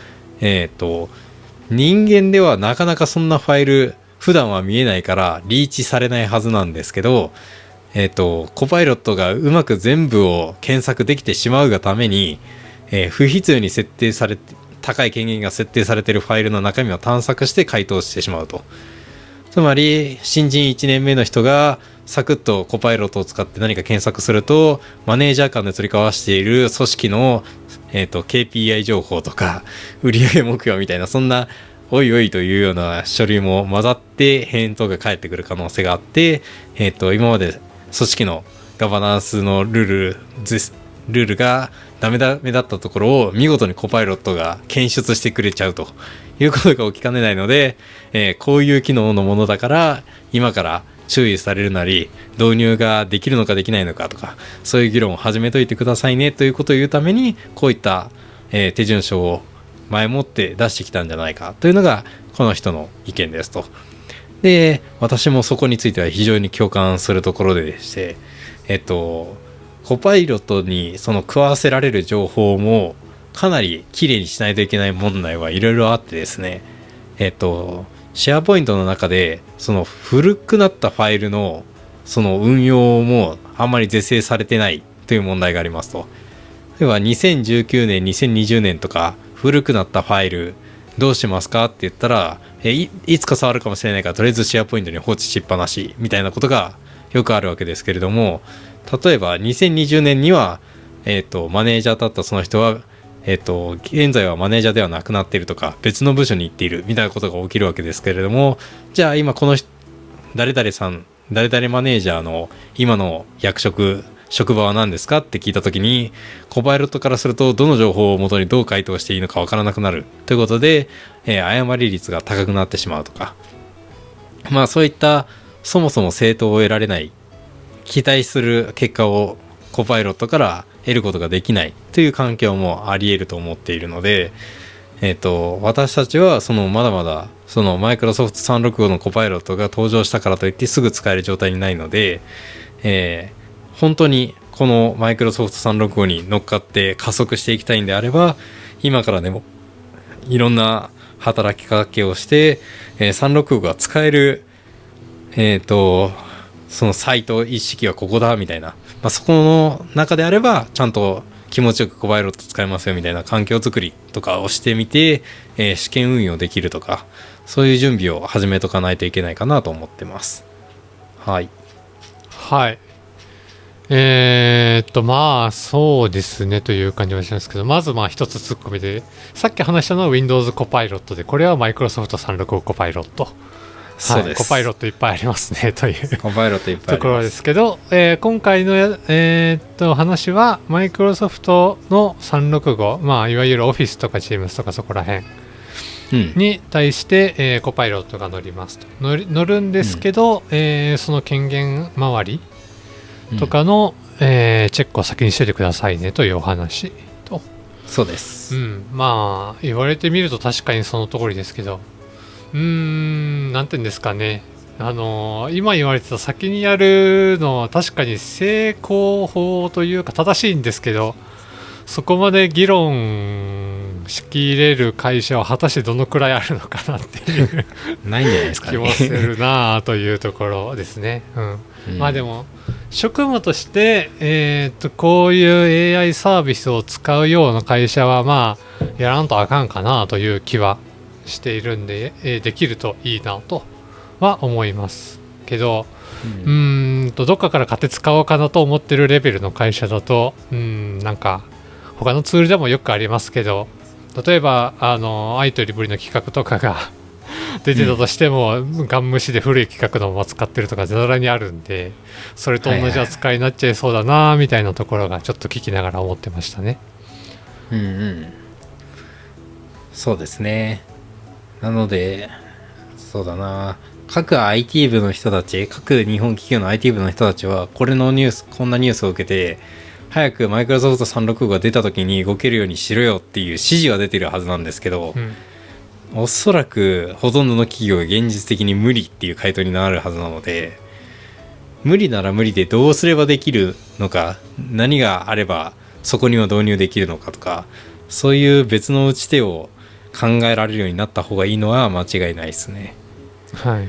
Speaker 1: 人間ではなかなかそんなファイル普段は見えないからリーチされないはずなんですけど、コパイロットがうまく全部を検索できてしまうがために、不必要に設定されて高い権限が設定されているファイルの中身を探索して回答してしまうと。つまり新人1年目の人がサクッとコパイロットを使って何か検索すると、マネージャー間で取り交わしている組織の、KPI 情報とか売上目標みたいな、そんなおいおいというような書類も混ざって返答が返ってくる可能性があって、今まで組織のガバナンスのルールがダメだったところを見事にコパイロットが検出してくれちゃうということが起きかねないので、こういう機能のものだから今から注意されるなり導入ができるのかできないのかとか、そういう議論を始めといてくださいねということを言うためにこういった、手順書を前もって出してきたんじゃないかというのがこの人の意見ですと。で、私もそこについては非常に共感するところでして、コパイロットにその食わせられる情報もかなりきれいにしないといけない問題はいろいろあってですね、シェアポイントの中でその古くなったファイルのその運用もあんまり是正されてないという問題がありますと。 例えば2019年2020年とか古くなったファイルどうしますかって言ったら、いつか触るかもしれないからとりあえずシェアポイントに放置しっぱなしみたいなことがよくあるわけですけれども、例えば2020年には、マネージャーだったその人は、現在はマネージャーではなくなっているとか別の部署に行っているみたいなことが起きるわけですけれども、じゃあ今この誰々さん誰々マネージャーの今の職場は何ですかって聞いたときに、コパイロットからするとどの情報をもとにどう回答していいのかわからなくなるということで、誤り率が高くなってしまうとか、まあそういったそもそも正答を得られない期待する結果をコパイロットから得ることができないという環境もあり得ると思っているので、私たちはまだまだそのマイクロソフト365のコパイロットが登場したからといってすぐ使える状態にないので、本当にこのマイクロソフト365に乗っかって加速していきたいんであれば、今からでもいろんな働きかけをして、365が使える、そのサイト一式はここだみたいな、そこの中であればちゃんと気持ちよくコパイロット使えますよみたいな環境づくりとかをしてみて、試験運用できるとか、そういう準備を始めとかないといけないかなと思ってます。はい
Speaker 2: はい。まあそうですねという感じはしますけど、まず一つツッコミで、さっき話したのは Windows コパイロットで、これは Microsoft 365コパイロット。
Speaker 1: そうです。
Speaker 2: コパイロットいっぱいありますねという
Speaker 1: コパイロットいっぱいあります
Speaker 2: ところですけど、今回の話は Microsoft の365、いわゆる Office とか Teams とかそこら辺に対して、コパイロットが乗りますと乗るんですけど、その権限周りとかの、チェックを先にしておいてくださいねというお話と。
Speaker 1: そうです、
Speaker 2: 言われてみると確かにその通りですけど、なんていうんですかね、今言われてた先にやるのは確かに成功法というか正しいんですけど、そこまで議論しきれる会社は果たしてどのくらいあるのかなっていう
Speaker 1: ないんじゃないですかね
Speaker 2: 気もするなというところですね。でも職務として、こういう AI サービスを使うような会社はやらんとあかんかなという気はしているんで、できるといいなとは思いますけど、どっかから買って使おうかなと思ってるレベルの会社だと、なんか他のツールでもよくありますけど、例えば愛とリブリの企画とかが出てたとしても、ガン無視で古い企画のまま使ってるとかざらにあるんで、それと同じ扱いになっちゃいそうだなみたいなところがちょっと聞きながら思ってましたね。
Speaker 1: そうですね。なのでそうだな、各 IT 部の人たち、各日本企業の IT 部の人たちはこんなニュースを受けて早くマイクロソフト365が出た時に動けるようにしろよっていう指示は出てるはずなんですけど、おそらくほとんどの企業が現実的に無理っていう回答になるはずなので、無理なら無理でどうすればできるのか、何があればそこには導入できるのかとか、そういう別の打ち手を考えられるようになった方がいいのは間違いないですね。
Speaker 2: はい。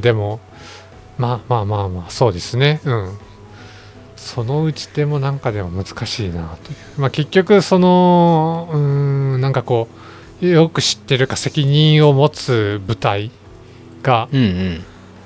Speaker 2: でもそうですね。その打ち手もなんかでも難しいなという。結局なんかこうよく知ってるか責任を持つ部隊が、組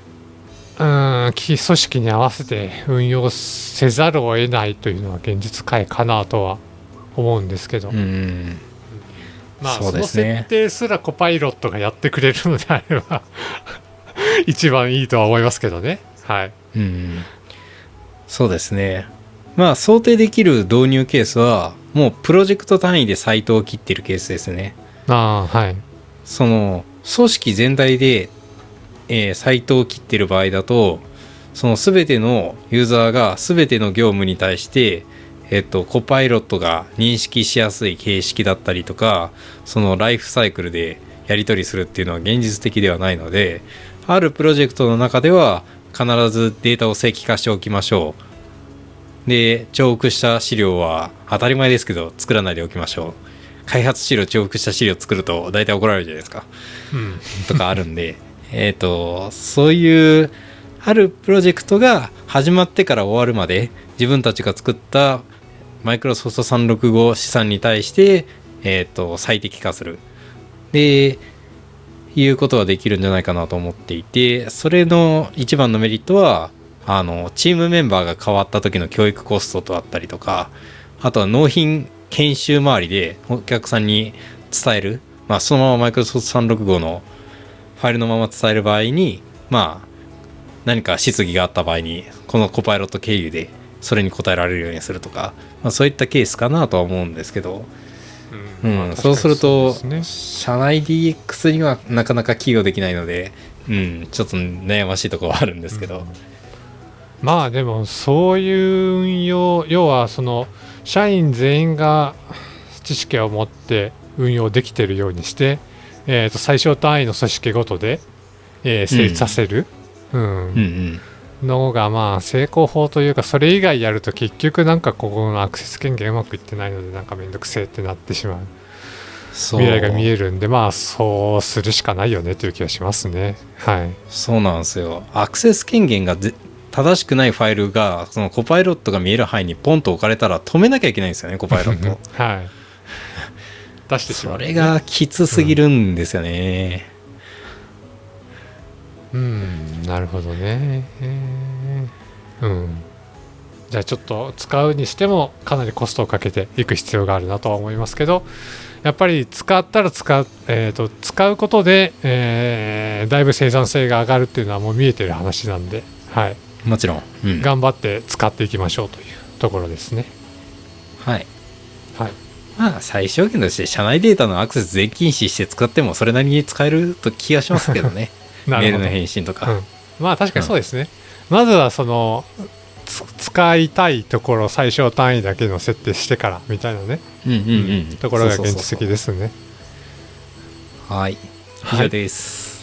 Speaker 2: 織に合わせて運用せざるを得ないというのは現実回かなとは思うんですけど、その設定すらコパイロットがやってくれるのであれば一番いいとは思いますけどね。
Speaker 1: そうですね。想定できる導入ケースはもうプロジェクト単位でサイトを切ってるケースですね。その組織全体で、サイトを切ってる場合だと、その全てのユーザーが全ての業務に対してコパイロットが認識しやすい形式だったりとか、そのライフサイクルでやり取りするっていうのは現実的ではないので、あるプロジェクトの中では必ずデータを正規化しておきましょう。で、重複した資料は当たり前ですけど作らないでおきましょう。開発資料重複した資料作ると大体怒られるじゃないですか、とかあるんでそういうあるプロジェクトが始まってから終わるまで自分たちが作ったマイクロソフト365資産に対して、最適化するでいうことができるんじゃないかなと思っていて、それの一番のメリットはチームメンバーが変わった時の教育コストとあったりとか、あとは納品研修周りでお客さんに伝える、そのままマイクロソフト365のファイルのまま伝える場合に、何か質疑があった場合にこのコパイロット経由でそれに答えられるようにするとか、そういったケースかなとは思うんですけど、そうすると社内 DX にはなかなか寄与できないので、ちょっと悩ましいところはあるんですけど、
Speaker 2: でもそういう運用、要はその社員全員が知識を持って運用できているようにして、最小単位の組織ごとで、成立させる、のが成功法というか、それ以外やると結局なんかここのアクセス権限うまくいってないのでなんかめんどくせえってなってしまう未来が見えるんで、そうするしかないよねという気がしますね。
Speaker 1: そうなんですよ。アクセス権限が正しくないファイルがそのコパイロットが見える範囲にポンと置かれたら止めなきゃいけないんですよね、コパイロット
Speaker 2: 出してしまう、
Speaker 1: それがきつすぎるんですよね。
Speaker 2: なるほどね。じゃあちょっと使うにしてもかなりコストをかけていく必要があるなとは思いますけど、やっぱり使ったら使うことで、だいぶ生産性が上がるっていうのはもう見えてる話なんで、
Speaker 1: もちろん、
Speaker 2: 頑張って使っていきましょうというところですね。
Speaker 1: 最小限として社内データのアクセス全禁止して使ってもそれなりに使えると気がしますけどね。メールの返信とか、
Speaker 2: 確かにそうですね。まずはその使いたいところ最小単位だけの設定してからみたいなね、ところが現実的ですね。
Speaker 1: 以上です。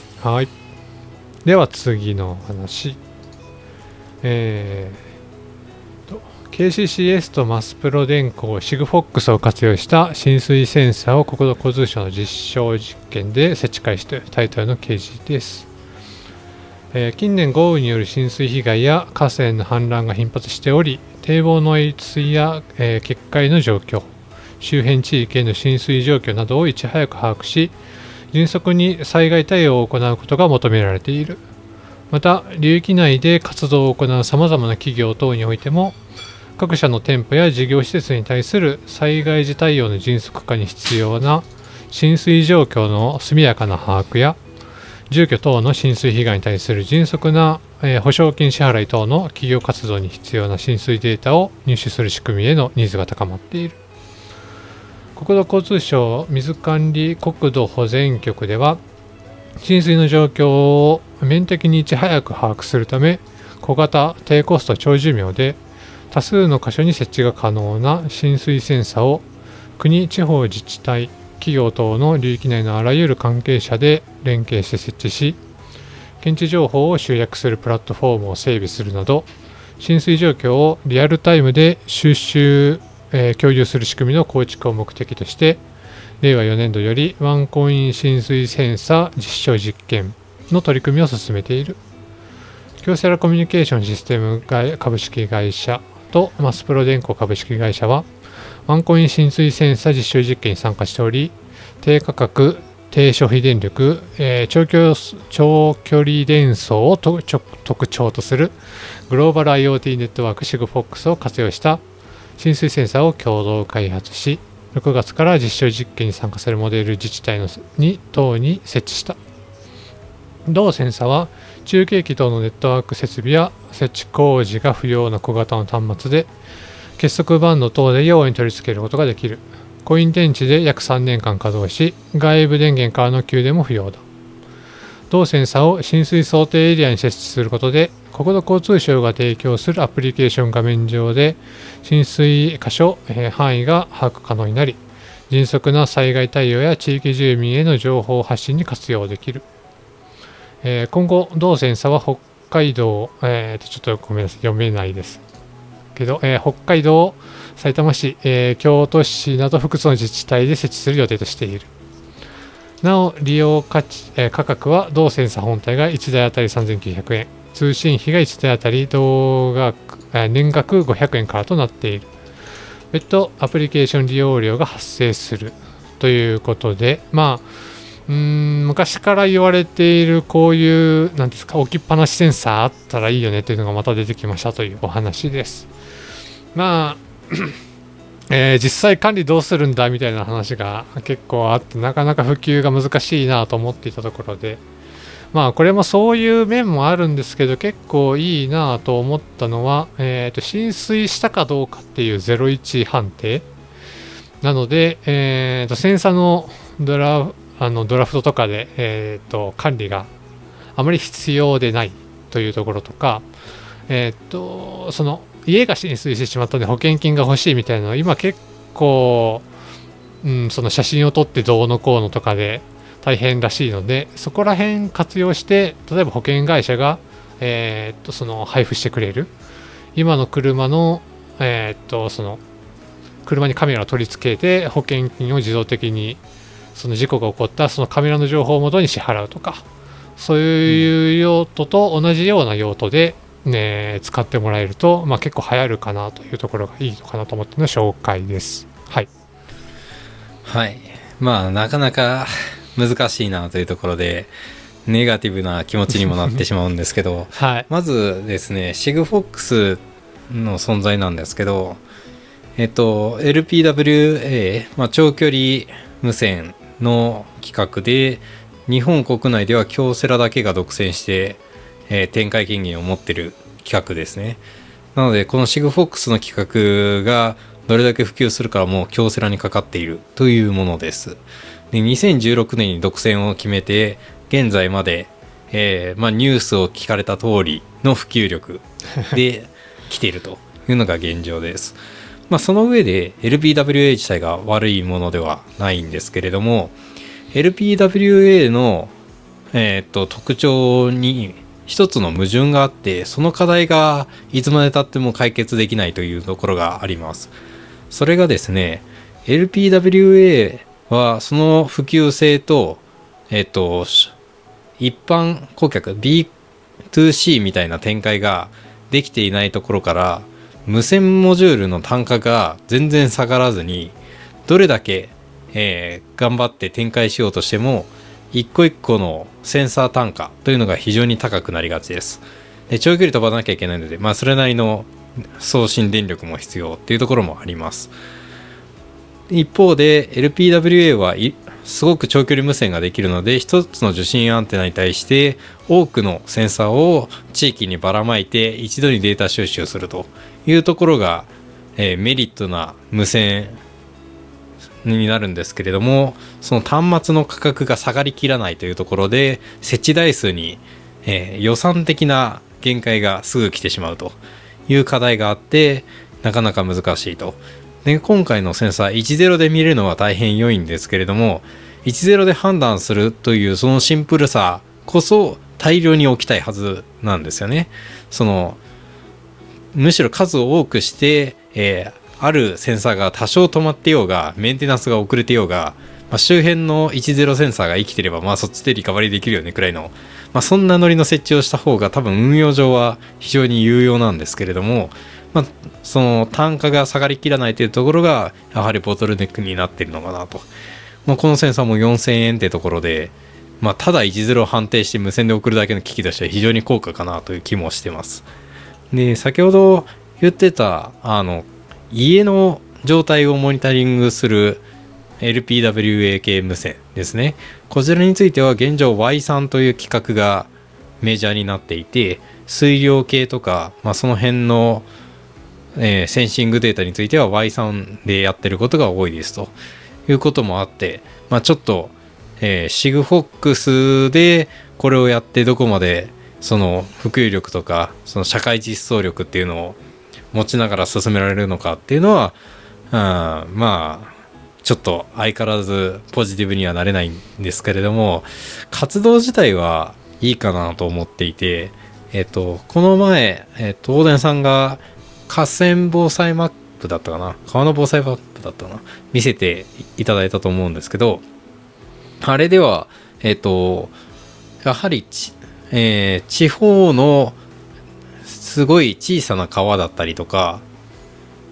Speaker 2: では次の話、KCCS とマスプロ電工シグフォックスを活用した浸水センサーを国土交通省の実証実験で設置開始というタイトルの記事です。近年豪雨による浸水被害や河川の氾濫が頻発しており、堤防の越水や、決壊の状況、周辺地域への浸水状況などをいち早く把握し、迅速に災害対応を行うことが求められている。また流域内で活動を行うさまざまな企業等においても、各社の店舗や事業施設に対する災害時対応の迅速化に必要な浸水状況の速やかな把握や、住居等の浸水被害に対する迅速な、保証金支払い等の企業活動に必要な浸水データを入手する仕組みへのニーズが高まっている。国土交通省水管理国土保全局では、浸水の状況を面的にいち早く把握するため、小型、低コスト、長寿命で多数の箇所に設置が可能な浸水センサを国・地方自治体、企業等の流域内のあらゆる関係者で連携して設置し、検知情報を集約するプラットフォームを整備するなど、浸水状況をリアルタイムで収集、共有する仕組みの構築を目的として、令和4年度よりワンコイン浸水センサー実証実験の取り組みを進めている。京セラコミュニケーションシステム株式会社とマスプロ電工株式会社は、ワンコイン浸水センサー実証実験に参加しており、低価格、低消費電力、長距離伝送を特徴とするグローバル IoT ネットワークシグフォックスを活用した浸水センサーを共同開発し、6月から実証実験に参加するモデル自治体等に設置した。同センサーは中継機等のネットワーク設備や設置工事が不要な小型の端末で、結束バンド等で容易に取り付けることができる。コイン電池で約3年間稼働し、外部電源からの給電も不要だ。同センサーを浸水想定エリアに設置することで、国土交通省が提供するアプリケーション画面上で浸水箇所、範囲が把握可能になり、迅速な災害対応や地域住民への情報発信に活用できる。今後、同センサーは北海道、ちょっとごめんなさい、読めないですけど、北海道、埼玉市、京都市など複数の自治体で設置する予定としている。なお、利用価格は同センサー本体が1台あたり3900円、通信費が1台あたり年額500円からとなっている。 別途アプリケーション利用料が発生するということで、昔から言われているこういうなんですか、置きっぱなしセンサーあったらいいよねというのがまた出てきましたというお話です。実際管理どうするんだみたいな話が結構あって、なかなか普及が難しいなと思っていたところで、これもそういう面もあるんですけど、結構いいなと思ったのは、浸水したかどうかっていう01判定なので、センサーのドラフトとかで、管理があまり必要でないというところとか、その家が浸水してしまったので保険金が欲しいみたいなのは今結構、その写真を撮ってどうのこうのとかで大変らしいので、そこら辺活用して、例えば保険会社が、その配布してくれる今の車の、その車にカメラを取り付けて保険金を自動的にその事故が起こったそのカメラの情報をもとに支払うとか、そういう用途と同じような用途で、使ってもらえると、結構流行るかなというところがいいのかなと思っての紹介です。はい。
Speaker 1: はい。なかなか難しいなというところで、ネガティブな気持ちにもなってしまうんですけど、
Speaker 2: はい、
Speaker 1: まずですね、シグフォックスの存在なんですけど、LPWA、長距離無線の規格で、日本国内では京セラだけが独占して、展開権限を持っている規格ですね。なのでこのシグフォックスの規格がどれだけ普及するかはもう京セラにかかっているというものです。で、2016年に独占を決めて現在まで、ニュースを聞かれた通りの普及力で来ているというのが現状です。その上で LPWA 自体が悪いものではないんですけれども、 LPWA の、特徴に一つの矛盾があって、その課題がいつまでたっても解決できないというところがあります。それがですね、 LPWA はその普及性と、一般顧客 B2C みたいな展開ができていないところから、無線モジュールの単価が全然下がらずに、どれだけ、頑張って展開しようとしても一個一個のセンサー単価というのが非常に高くなりがちです。で、長距離飛ばなきゃいけないので、それなりの送信電力も必要っていうところもあります。一方で LPWA はすごく長距離無線ができるので、一つの受信アンテナに対して多くのセンサーを地域にばらまいて一度にデータ収集するというところが、メリットな無線になるんですけれども、その端末の価格が下がりきらないというところで、設置台数に、予算的な限界がすぐ来てしまうという課題があって、なかなか難しいと。で、今回のセンサー 10 で見れるのは大変良いんですけれども、10で判断するというそのシンプルさこそ大量に置きたいはずなんですよね。むしろ数を多くして、あるセンサーが多少止まってようが、メンテナンスが遅れてようが、周辺の10センサーが生きてれば、そっちでリカバリーできるよねくらいの、そんなノリの設置をした方が多分運用上は非常に有用なんですけれども、その単価が下がりきらないというところがやはりボトルネックになっているのかなと。このセンサーも4000円ってところで、ただ10を判定して無線で送るだけの機器としては非常に高価かなという気もしてます。で、先ほど言ってた家の状態をモニタリングする LPWA 系無線ですね。こちらについては現状 Y3 という規格がメジャーになっていて、水量計とか、その辺の、センシングデータについては Y3 でやってることが多いですということもあって、ちょっと、シグフォックスでこれをやってどこまでその普及力とかその社会実装力っていうのを持ちながら進められるのかっていうのは、ちょっと相変わらずポジティブにはなれないんですけれども、活動自体はいいかなと思っていて、この前、東電さんが河川防災マップだったかな、川の防災マップだったかな、見せていただいたと思うんですけど、あれでは、やはり地方のすごい小さな川だったりとか、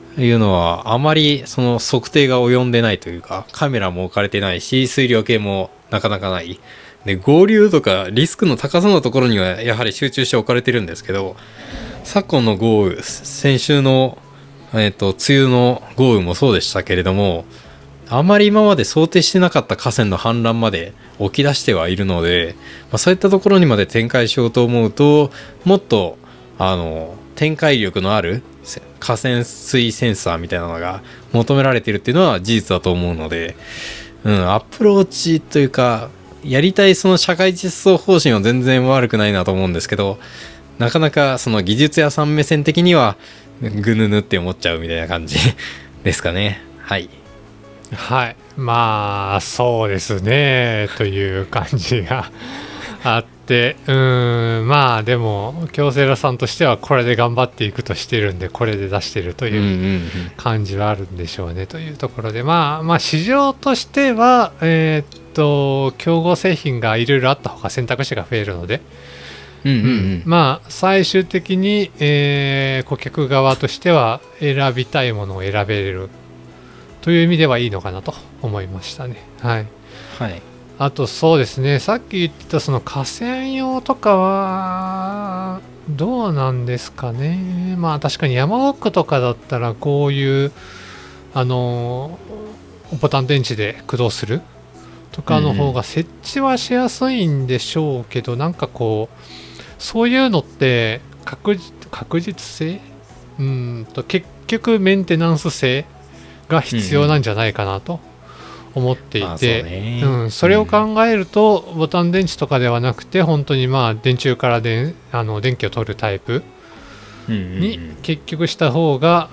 Speaker 1: いうのはあまりその測定が及んでないというか、カメラも置かれてないし水量計もなかなかないで、合流とかリスクの高さのところにはやはり集中して置かれてるんですけど、昨今の豪雨、先週の梅雨の豪雨もそうでしたけれども、あまり今まで想定してなかった河川の氾濫まで起き出してはいるので、そういったところにまで展開しようと思うと、もっと展開力のある河川水センサーみたいなのが求められているっていうのは事実だと思うので、アプローチというかやりたいその社会実装方針は全然悪くないなと思うんですけど、なかなかその技術屋さん目線的にはぐぬぬって思っちゃうみたいな感じですかね。はい。
Speaker 2: はい、まあそうですねという感じがあって、まあでも京セラさんとしてはこれで頑張っていくとしてるんで、これで出してるという感じはあるんでしょうねというところで、まあ市場としては競合製品がいろいろあった方が選択肢が増えるので、まあ最終的に、顧客側としては選びたいものを選べるという意味ではいいのかなと思いましたね。はい、
Speaker 1: はい、
Speaker 2: あとそうですね、さっき言ってたその河川用とかはどうなんですかね。まあ確かに山奥とかだったらこういうボタン電池で駆動するとかの方が設置はしやすいんでしょうけど、なんかこうそういうのって確実性結局メンテナンス性が必要なんじゃないかなと思っていて、それを考えるとボタン電池とかではなくて本当にまあ電柱から電気を取るタイプに結局した方が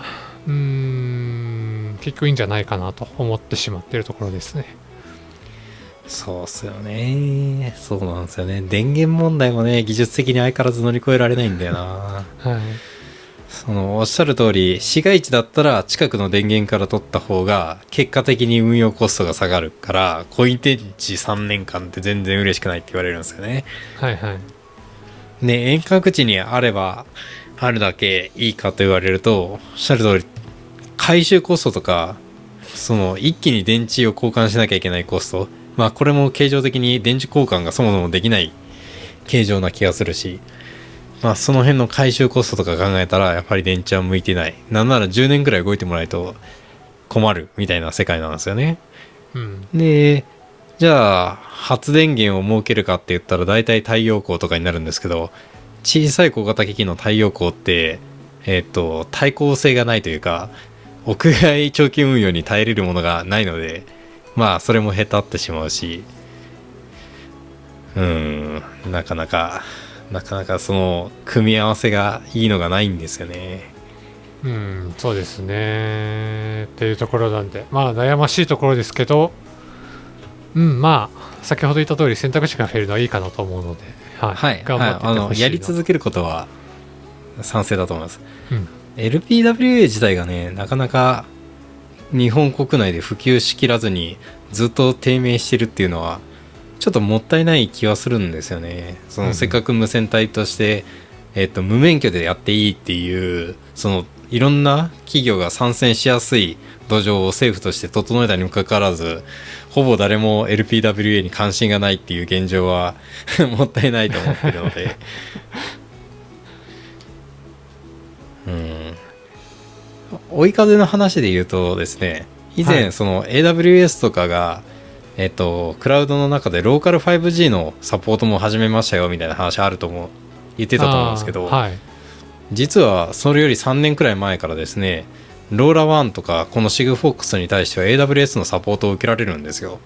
Speaker 2: 結局いいんじゃないかなと思ってしまっているところですね。
Speaker 1: そうっすよね。そうなんですよね。電源問題もね、技術的に相変わらず乗り越えられないんだよな。
Speaker 2: はい、
Speaker 1: そのおっしゃる通り、市街地だったら近くの電源から取った方が結果的に運用コストが下がるから、コイン電池3年間って全然嬉しくないって言われるんですよね。
Speaker 2: はいはい。
Speaker 1: ね、遠隔地にあればあるだけいいかと言われると、おっしゃる通り回収コストとか、その一気に電池を交換しなきゃいけないコスト、これも形状的に電池交換がそもそもできない形状な気がするし、その辺の回収コストとか考えたらやっぱり電池は向いてない。なんなら10年ぐらい動いてもらえないと困るみたいな世界なんですよね。で、じゃあ発電源を設けるかって言ったら大体太陽光とかになるんですけど、小さい小型機器の太陽光って対抗性がないというか、屋外長期運用に耐えれるものがないので、それもへたってしまうし、なかなかその組み合わせがいいのがないんですよね。
Speaker 2: そうですねっていうところなんで、悩ましいところですけど、先ほど言った通り選択肢が増えるのはいいかなと思うので、頑張っていってほしいな。
Speaker 1: やり続けることは賛成だと思います。LPWA 自体がね、なかなか日本国内で普及しきらずにずっと低迷してるっていうのはちょっともったいない気はするんですよね。そのせっかく無線帯として、無免許でやっていいっていう、そのいろんな企業が参戦しやすい土壌を政府として整えたにもかかわらず、ほぼ誰も LPWA に関心がないっていう現状はもったいないと思ってるので追い風の話で言うとですね、以前その AWS とかが、クラウドの中でローカル 5G のサポートも始めましたよみたいな話あると言ってたと思うんですけど、実はそれより3年くらい前からですね、ローラ1とかこの SIGFOX に対しては AWS のサポートを受けられるんですよ。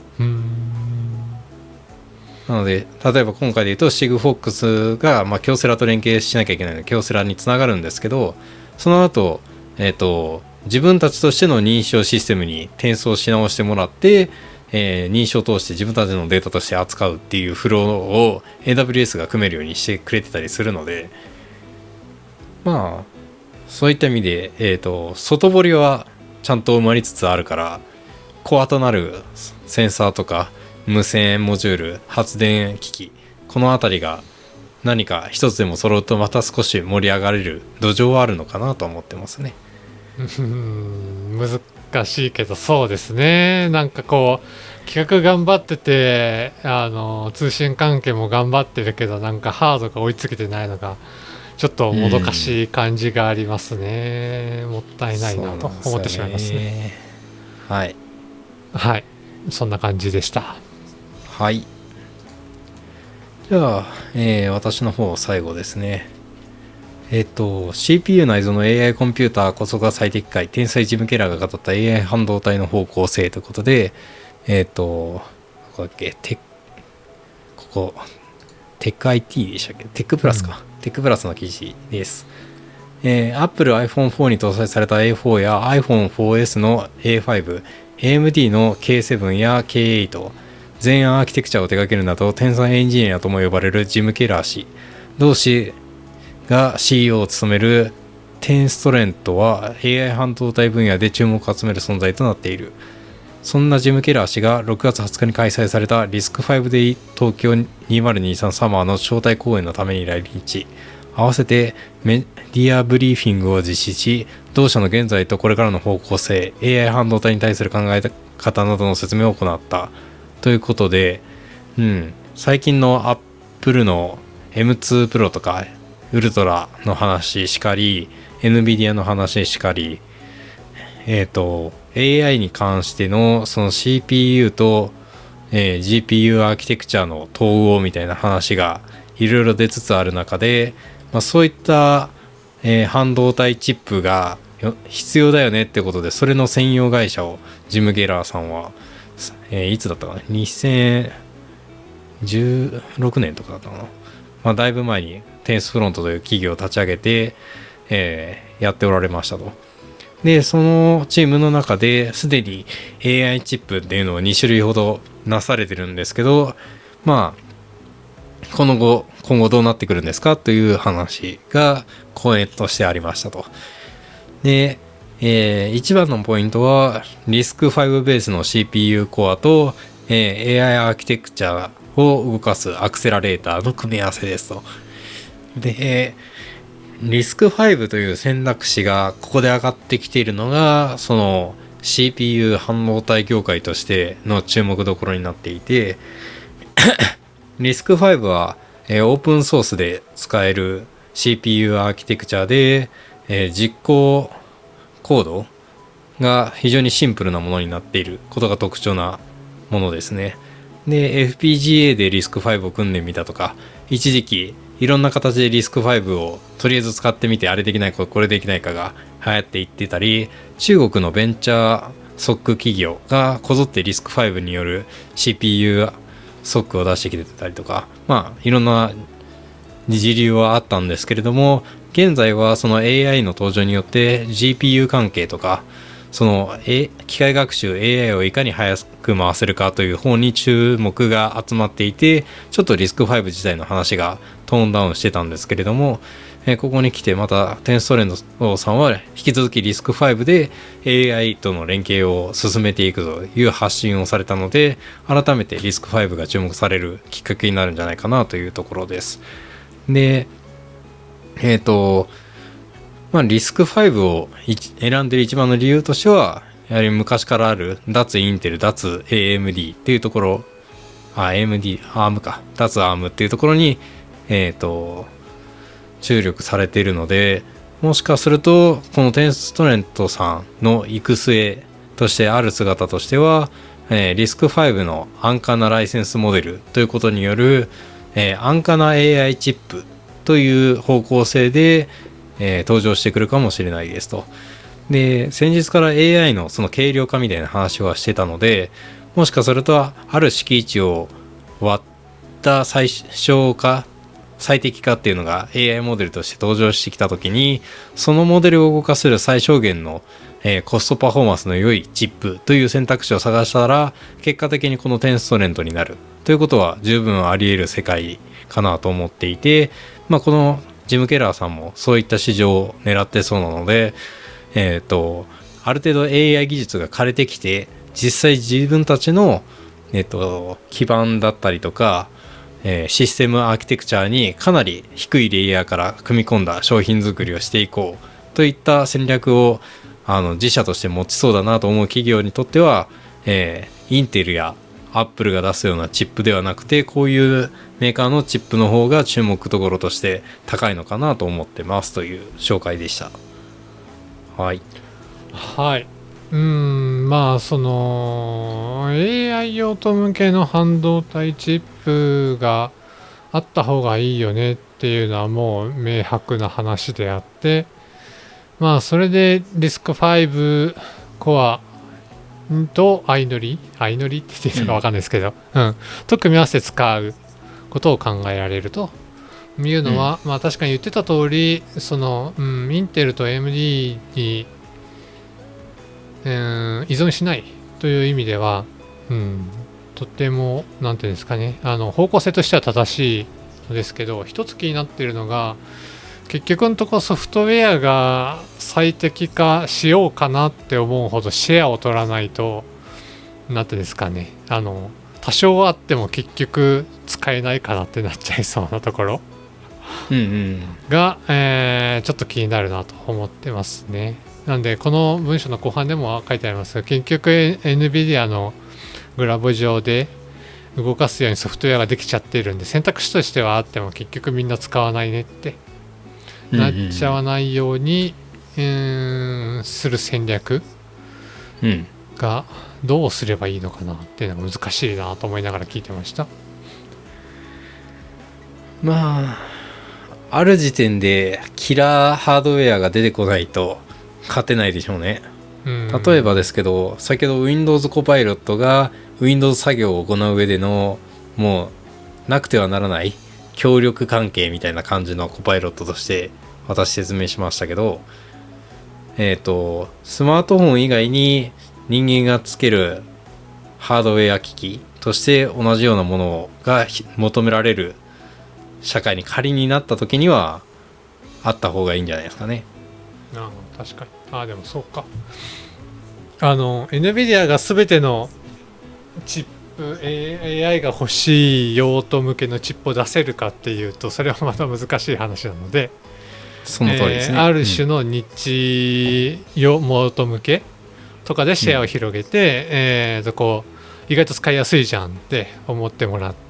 Speaker 1: なので例えば今回で言うと SIGFOX が京セラと連携しなきゃいけないので京セラにつながるんですけど、その後自分たちとしての認証システムに転送し直してもらって、認証を通して自分たちのデータとして扱うっていうフローを AWS が組めるようにしてくれてたりするので、そういった意味で、外堀はちゃんと埋まりつつあるから、コアとなるセンサーとか無線モジュール、発電機器、このあたりが何か一つでも揃うとまた少し盛り上がれる土壌はあるのかなと思ってますね。
Speaker 2: 難しいけど、そうですね。なんかこう企画頑張ってて、通信関係も頑張ってるけど、なんかハードが追いつけてないのがちょっともどかしい感じがありますね。もったいないなと思ってしまいますね。
Speaker 1: はい。
Speaker 2: はい。そんな感じでした。
Speaker 1: はい。じゃあ、私の方最後ですね。CPU 内蔵の AI コンピューターこそが最適解、天才ジム・ケラーが語った AI 半導体の方向性ということで、ここだっけ、ここ、テック IT でしたっけ、テックプラスか、テックプラスの記事です。Apple iPhone4 に搭載された A4 や iPhone4S の A5、AMD の K7 や K8、全アーキテクチャを手掛けるなど天才エンジニアとも呼ばれるジム・ケラー氏同氏が CEO を務めるテンストレントは AI 半導体分野で注目を集める存在となっている。そんなジム・ケラー氏が6月20日に開催されたリスク5デイ東京2023サマーの招待公演のために来日、合わせてメディアブリーフィングを実施し、同社の現在とこれからの方向性、 AI 半導体に対する考え方などの説明を行ったということで、最近の Apple の M2 Pro とかウルトラの話しかり、 NVIDIA の話しかり、AI に関してのその CPU と、GPU アーキテクチャの統合みたいな話がいろいろ出つつある中で、そういった、半導体チップが必要だよねってことで、それの専用会社をジム・ゲラーさんは、いつだったかな、2016年とかだったかな、だいぶ前にテンスフロントという企業を立ち上げて、やっておられましたと。でそのチームの中ですでに AI チップっていうのを2種類ほどなされてるんですけど、今後どうなってくるんですかという話が講演としてありましたと。で、一番のポイントはリスク5ベースの CPU コアと、AI アーキテクチャを動かすアクセラレーターの組み合わせですと。で、リスク5という選択肢がここで上がってきているのが、その CPU 半導体業界としての注目どころになっていてリスク5は、オープンソースで使える CPU アーキテクチャで、実行コードが非常にシンプルなものになっていることが特徴なものですね。で FPGA でリスク5を組んでみたとか、一時期いろんな形でリスク5をとりあえず使ってみて、あれできないかこれできないかが流行っていってたり、中国のベンチャーソック企業がこぞってリスク5による CPU ソックを出してきてたりとか、いろんな時流はあったんですけれども、現在はその AI の登場によって GPU 関係とか、その機械学習 AI をいかに早く回せるかという方に注目が集まっていて、ちょっとリスク5自体の話がトーンダウンしてたんですけれども、ここに来てまたテンストレンドさんは引き続きリスク5で AI との連携を進めていくという発信をされたので、改めてリスク5が注目されるきっかけになるんじゃないかなというところです。でリスク5を選んでる一番の理由としては、やはり昔からある脱インテル脱 AMD っていうところ、AMD アームか、脱アームっていうところに注力されているので、もしかするとこのテンストレントさんの行く末としてある姿としては、リスク5の安価なライセンスモデルということによる、安価な AI チップという方向性で、登場してくるかもしれないですと。で先日から AI のその軽量化みたいな話はしてたので、もしかするとある敷地を割った最適化っていうのが AI モデルとして登場してきたときに、そのモデルを動かせる最小限の、コストパフォーマンスの良いチップという選択肢を探したら、結果的にこのテンストレントになるということは十分あり得る世界かなと思っていて、このジム・ケラーさんもそういった市場を狙ってそうなので、ある程度 AI 技術が枯れてきて、実際自分たちの、基盤だったりとか、システムアーキテクチャにかなり低いレイヤーから組み込んだ商品作りをしていこうといった戦略を自社として持ちそうだなと思う企業にとっては、インテルやアップルが出すようなチップではなくて、こういうメーカーのチップの方が注目どころとして高いのかなと思ってますという紹介でした。はい。
Speaker 2: はい。まあその AI 用途向けの半導体チップがあった方がいいよねっていうのはもう明白な話であって、まあそれでリスク5コアと相乗りって言っていいのか分かんないですけど、と組み合わせて使うことを考えられるというのは、まあ確かに言ってた通り、その、インテルと AMD に依存しないという意味では、とってもなんていうんですかね、方向性としては正しいのですけど、一つ気になっているのが、結局のところソフトウェアが最適化しようかなって思うほどシェアを取らないと、なんていうんですかね、多少あっても結局使えないかなってなっちゃいそうなところが、ちょっと気になるなと思ってますね。なんでこの文章の後半でも書いてありますが、結局 NVIDIA のグラボ上で動かすようにソフトウェアができちゃっているんで、選択肢としてはあっても結局みんな使わないねってなっちゃわないように、する戦略がどうすればいいのかなっていうのが難しいなと思いながら聞いてました。
Speaker 1: まあある時点でキラーハードウェアが出てこないと勝てないでしょうね。例えばですけど、先ほど Windows コパイロットが Windows 作業を行う上でのもうなくてはならない協力関係みたいな感じのコパイロットとして私説明しましたけど、スマートフォン以外に人間がつけるハードウェア機器として同じようなものが求められる社会に仮になった時にはあった方がいいんじゃないですかね。
Speaker 2: 確かに。でもそうか。NVIDIA が全てのチップ AI が欲しい用途向けのチップを出せるかっていうと、それはまた難しい話なので、
Speaker 1: その通りですね。
Speaker 2: ある種のニッチ用途向けとかでシェアを広げて、こう意外と使いやすいじゃんって思ってもらって、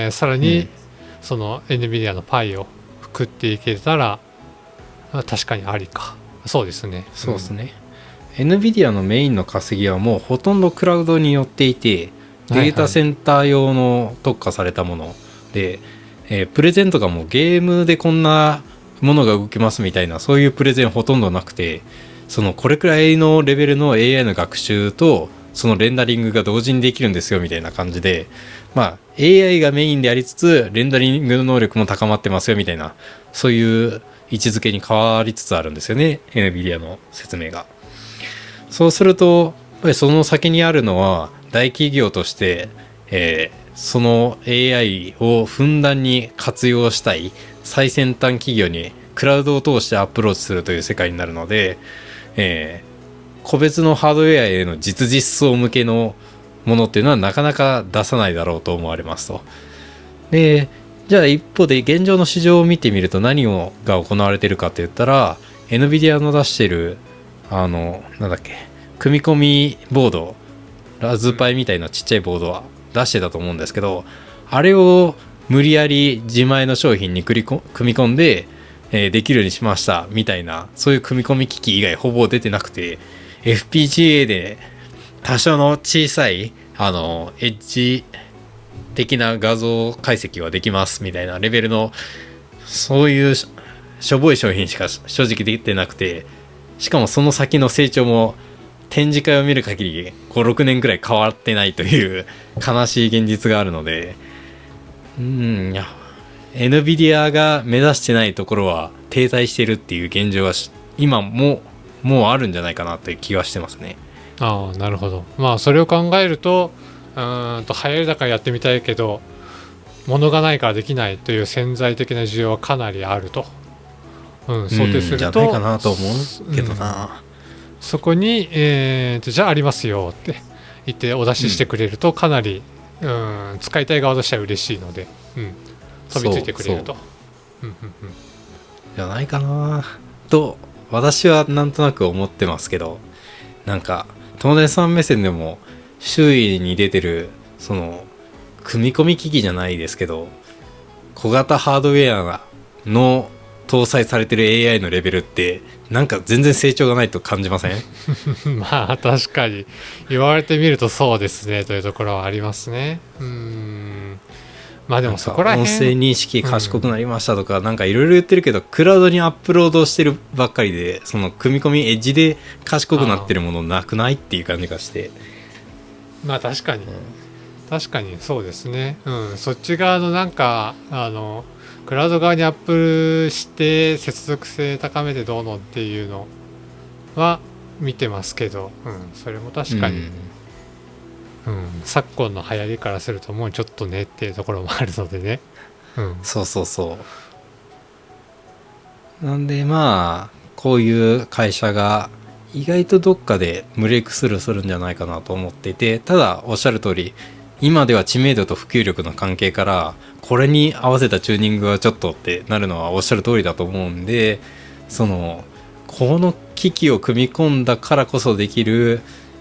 Speaker 2: さらにその NVIDIA のパイを食っていけたら確かにありか。そうですね。
Speaker 1: そうですね。NVIDIA のメインの稼ぎはもうほとんどクラウドによっていて、データセンター用の特化されたもので、プレゼンとかもゲームでこんなものが動きますみたいな、そういうプレゼンほとんどなくて、そのこれくらいのレベルの AI の学習とそのレンダリングが同時にできるんですよみたいな感じで、まあ AI がメインでありつつレンダリングの能力も高まってますよみたいな、そういう位置づけに変わりつつあるんですよね、 NVIDIA の説明が。そうするとやっぱりその先にあるのは大企業として、その AI をふんだんに活用したい最先端企業にクラウドを通してアプローチするという世界になるので、個別のハードウェアへの実装向けのものっていうのはなかなか出さないだろうと思われますと。で、じゃあ一方で現状の市場を見てみると何が行われているかって言ったら、 NVIDIA の出しているなんだっけ、組み込みボード、ラズパイみたいなちっちゃいボードは出してたと思うんですけど、あれを無理やり自前の商品に組み込んで、できるようにしましたみたいな、そういう組み込み機器以外ほぼ出てなくて、 FPGA で多少の小さいエッジ的な画像解析はできますみたいなレベルの、そういうしょぼい商品しか正直できてなくて、しかもその先の成長も展示会を見る限り 5,6 年くらい変わってないという悲しい現実があるので、いや NVIDIA が目指してないところは停滞してるっていう現状は今もうあるんじゃないかなという気はしてますね。
Speaker 2: なるほど。まあそれを考えると、流行りだからやってみたいけど物がないからできないという潜在的な需要はかなりあると、想定すると
Speaker 1: じゃないかなと思うけどな、
Speaker 2: そこに、じゃあありますよって言ってお出ししてくれるとかなり、使いたい側としては嬉しいので、飛びついてくれると。
Speaker 1: じゃないかなと私はなんとなく思ってますけど、なんか友達さん目線でも周囲に出てるその組み込み機器じゃないですけど、小型ハードウェアの搭載されてる AI のレベルってなんか全然成長がないと感じません？
Speaker 2: まあ確かに言われてみるとそうですねというところはありますね。まあでもそこら辺
Speaker 1: 音声認識賢くなりましたとか、なんかいろいろ言ってるけど、クラウドにアップロードしてるばっかりで、その組み込みエッジで賢くなってるものなくないっていう感じがして。
Speaker 2: まあ確かに、確かにそうですね。そっち側のなんかクラウド側にアップして接続性高めてどうのっていうのは見てますけど、それも確かに、昨今の流行りからするともうちょっとねっていうところもあるのでね。
Speaker 1: そうそうそう。なんでまあこういう会社が意外とどっかでブレイクスルーするんじゃないかなと思っていて、ただおっしゃる通り、今では知名度と普及力の関係からこれに合わせたチューニングはちょっとってなるのはおっしゃる通りだと思うんで、この機器を組み込んだからこそできる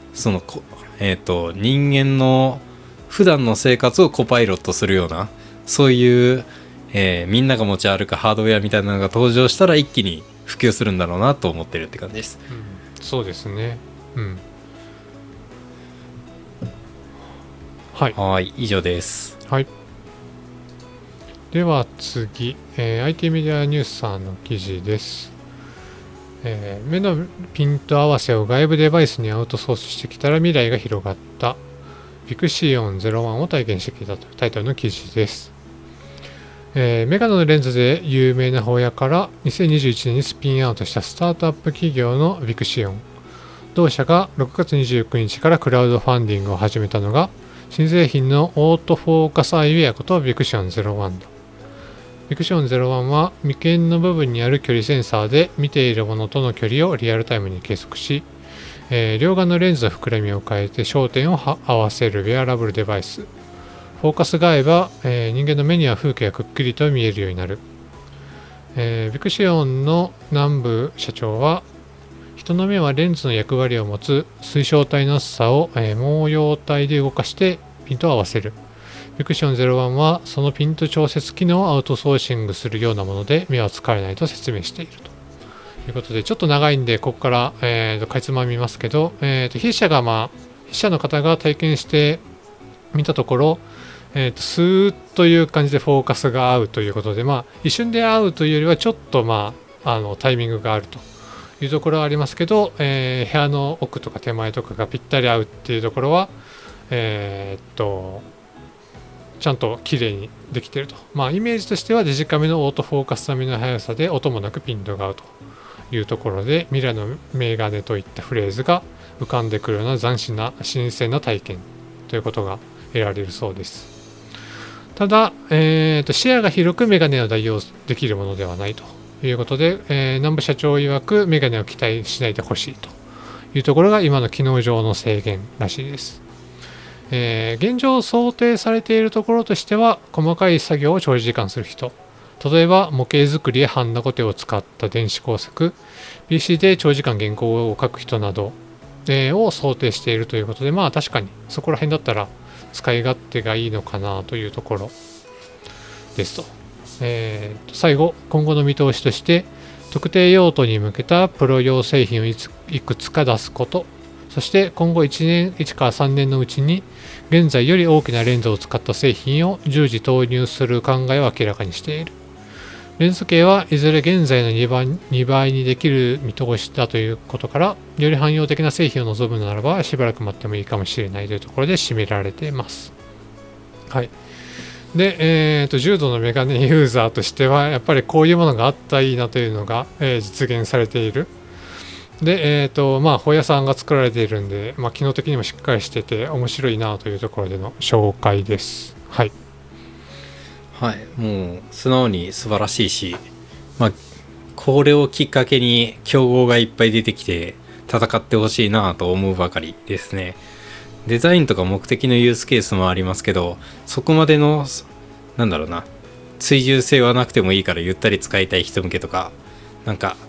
Speaker 1: 人間の普段の生活をコパイロットするような、そういう、みんなが持ち歩くハードウェアみたいなのが登場したら一気に普及するんだろうなと思ってるって感じです。
Speaker 2: そうですね。はい、
Speaker 1: 以上です。
Speaker 2: はい。では次、IT メディアニュースさんの記事です。目のピント合わせを外部デバイスにアウトソースしてきたら未来が広がった。ビクシオン01を体験してきたというタイトルの記事です。メガネのレンズで有名な親から2021年にスピンアウトしたスタートアップ企業のビクシオン。同社が6月29日からクラウドファンディングを始めたのが新製品のオートフォーカスアイウェアことビクシオン01だ。ビクシオン01は眉間の部分にある距離センサーで見ているものとの距離をリアルタイムに計測し、両眼のレンズの膨らみを変えて焦点を合わせるウェアラブルデバイス。フォーカスが合えば、人間の目には風景がくっきりと見えるようになる。ビクシオンの南部社長は、人の目はレンズの役割を持つ水晶体の厚さを、毛様体で動かしてピントを合わせる。ビクション01はそのピント調節機能をアウトソーシングするようなもので目は使えないと説明しているということで、ちょっと長いんでここから、かいつまみますけど、筆者の方が体験してみたところ、スーッという感じでフォーカスが合うということで、一瞬で合うというよりはちょっとタイミングがあるというところはありますけど、部屋の奥とか手前とかがぴったり合うっていうところはちゃんと綺麗にできていると。イメージとしてはデジカメのオートフォーカス並みの速さで音もなくピントが合うというところで、未来のメガネといったフレーズが浮かんでくるような斬新な新鮮な体験ということが得られるそうです。ただ、視野が広くメガネを代用できるものではないということで、南部社長曰くメガネを期待しないでほしいというところが今の機能上の制限らしいです。現状想定されているところとしては、細かい作業を長時間する人、例えば模型作りやハンダゴテを使った電子工作、PC で長時間原稿を書く人など、を想定しているということで、確かにそこら辺だったら使い勝手がいいのかなというところですと。最後、今後の見通しとして、特定用途に向けたプロ用製品をいくつか出すこと、そして今後1から3年のうちに現在より大きなレンズを使った製品を順次投入する考えを明らかにしている。レンズ径はいずれ現在の2倍にできる見通しだということから、より汎用的な製品を望むならばしばらく待ってもいいかもしれないというところで締められています。はい。で、重度のメガネユーザーとしてはやっぱりこういうものがあったらいいなというのが、実現されている。で、本屋さんが作られているんで、機能的にもしっかりしてて面白いなというところでの紹介です。はい。
Speaker 1: はい、もう素直に素晴らしいし、これをきっかけに競合がいっぱい出てきて戦ってほしいなと思うばかりですね。デザインとか目的のユースケースもありますけど、そこまでの追従性はなくてもいいからゆったり使いたい人向けとか、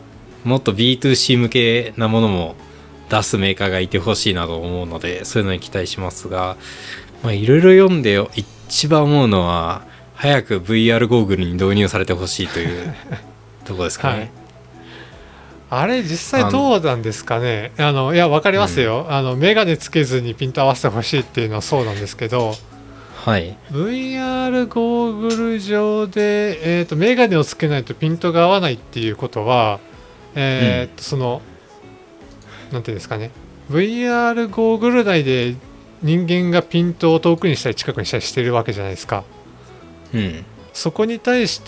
Speaker 1: もっと B2C 向けなものも出すメーカーがいてほしいなと思うので、そういうのに期待しますが、いろいろ読んで一番思うのは早く VR ゴーグルに導入されてほしいというところですかね。
Speaker 2: はい、あれ実際どうなんですかね。いや分かりますよ、メガネつけずにピント合わせてほしいっていうのはそうなんですけど、
Speaker 1: はい、
Speaker 2: VR ゴーグル上で、メガネをつけないとピントが合わないっていうことは、そのなんていうんですかね、 VR ゴーグル内で人間がピントを遠くにしたり近くにしたりしてるわけじゃないですか。
Speaker 1: うん、
Speaker 2: そこに対して、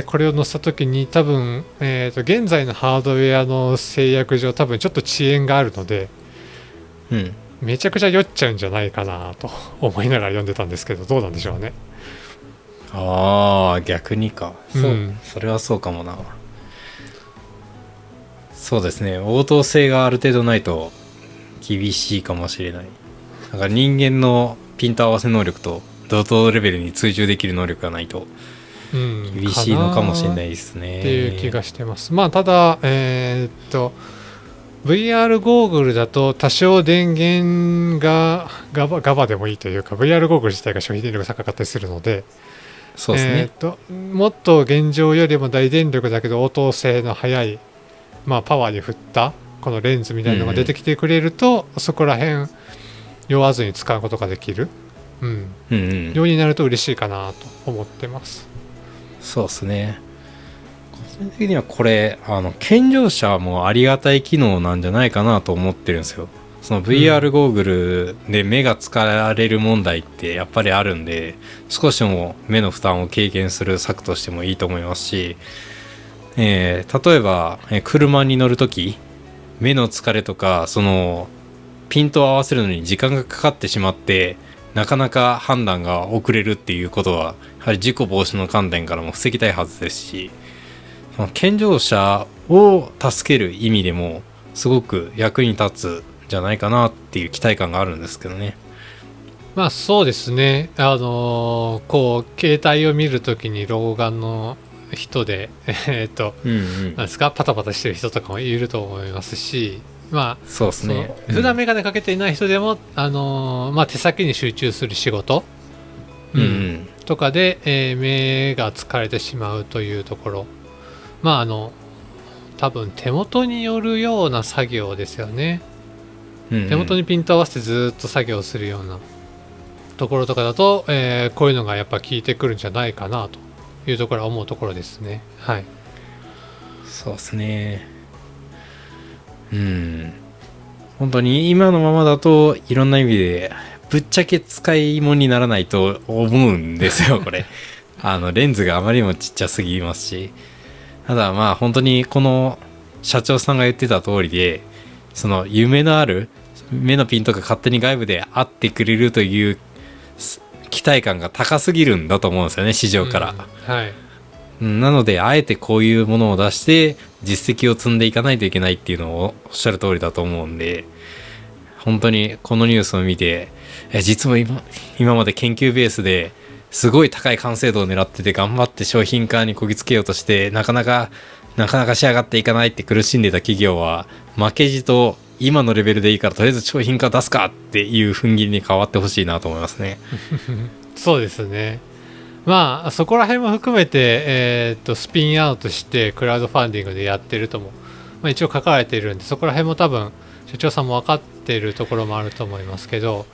Speaker 2: これを載せた時に多分、現在のハードウェアの制約上多分ちょっと遅延があるので、
Speaker 1: うん、
Speaker 2: めちゃくちゃ酔っちゃうんじゃないかなと思いながら読んでたんですけど、どうなんでしょうね。
Speaker 1: ああ逆にか、それはそうかもな。そうですね、応答性がある程度ないと厳しいかもしれない。だから人間のピント合わせ能力と同等レベルに追従できる能力がないと厳しいのかもしれないですね、
Speaker 2: っていう気がしてます。まあただVR ゴーグルだと多少電源がガバでもいいというか、 VR ゴーグル自体が消費電力が高かったりするので、
Speaker 1: そうですね、
Speaker 2: もっと現状よりも大電力だけど応答性の速い、パワーに振ったこのレンズみたいなのが出てきてくれると、そこら辺酔わずに使うことができる、ようになると嬉しいかなと思ってます。
Speaker 1: そうですね。個人的にはこれ健常者もありがたい機能なんじゃないかなと思ってるんですよ。その VR ゴーグルで目が疲れる問題ってやっぱりあるんで、少しも目の負担を軽減する策としてもいいと思いますし、例えば車に乗るとき目の疲れとかそのピントを合わせるのに時間がかかってしまってなかなか判断が遅れるっていうことはやはり事故防止の観点からも防ぎたいはずですし、その健常者を助ける意味でもすごく役に立つんじゃないかなっていう期待感があるんですけどね。
Speaker 2: そうですね、こう携帯を見るときに老眼の人でなんですか、パタパタしてる人とかもいると思いますし、
Speaker 1: そうですね、
Speaker 2: 普段眼鏡かけていない人でも、手先に集中する仕事、とかで、目が疲れてしまうというところ、多分手元によるような作業ですよね、手元にピント合わせてずっと作業するようなところとかだと、こういうのがやっぱ効いてくるんじゃないかなというところは思うところですね。はい、
Speaker 1: そうですね。本当に今のままだといろんな意味でぶっちゃけ使い物にならないと思うんですよこれレンズがあまりにもちっちゃすぎますし、ただ本当にこの社長さんが言ってた通りで、その夢のある目のピントが勝手に外部で合ってくれるという期待感が高すぎるんだと思うんですよね、市場から、なのであえてこういうものを出して実績を積んでいかないといけないっていうのをおっしゃる通りだと思うんで、本当にこのニュースを見て実は今まで研究ベースですごい高い完成度を狙ってて頑張って商品化にこぎつけようとしてなかなか仕上がっていかないって苦しんでた企業は負けじと今のレベルでいいからとりあえず商品化出すかっていう踏ん切りに変わってほしいなと思いますね
Speaker 2: そうですね。そこら辺も含めて、スピンアウトしてクラウドファンディングでやってるとも、一応書かれているんで、そこら辺も多分社長さんも分かっているところもあると思いますけど、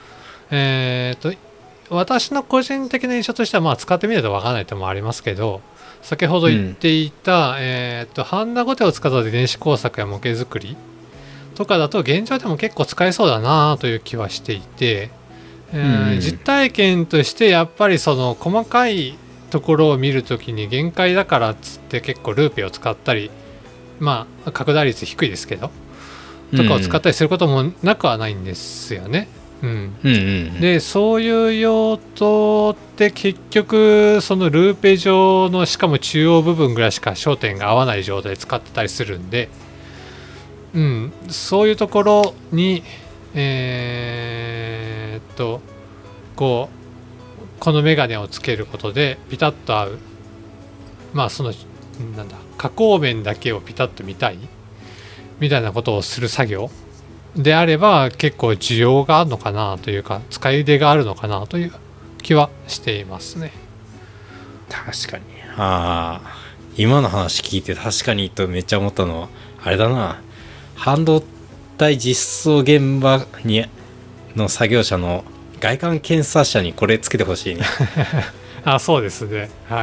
Speaker 2: 私の個人的な印象としては、使ってみないと分からない点もありますけど、先ほど言っていた、ハンダゴテを使った電子工作や模型作りとかだと現状でも結構使えそうだなという気はしていて、実体験としてやっぱりその細かいところを見るときに限界だからっつって結構ルーペを使ったり、拡大率低いですけどとかを使ったりすることもなくはないんですよね。でそういう用途って結局そのルーペ上のしかも中央部分ぐらいしか焦点が合わない状態で使ってたりするんで、そういうところにこのメガネをつけることでピタッと合う、その加工面だけをピタッと見たいみたいなことをする作業であれば結構需要があるのかなというか使い手があるのかなという気はしていますね。
Speaker 1: 確かに。ああ、今の話聞いて確かにとめっちゃ思ったのはあれだな、半導体実装現場にの作業者の外観検査車にこれつけてほしいね。
Speaker 2: そうですね。はい。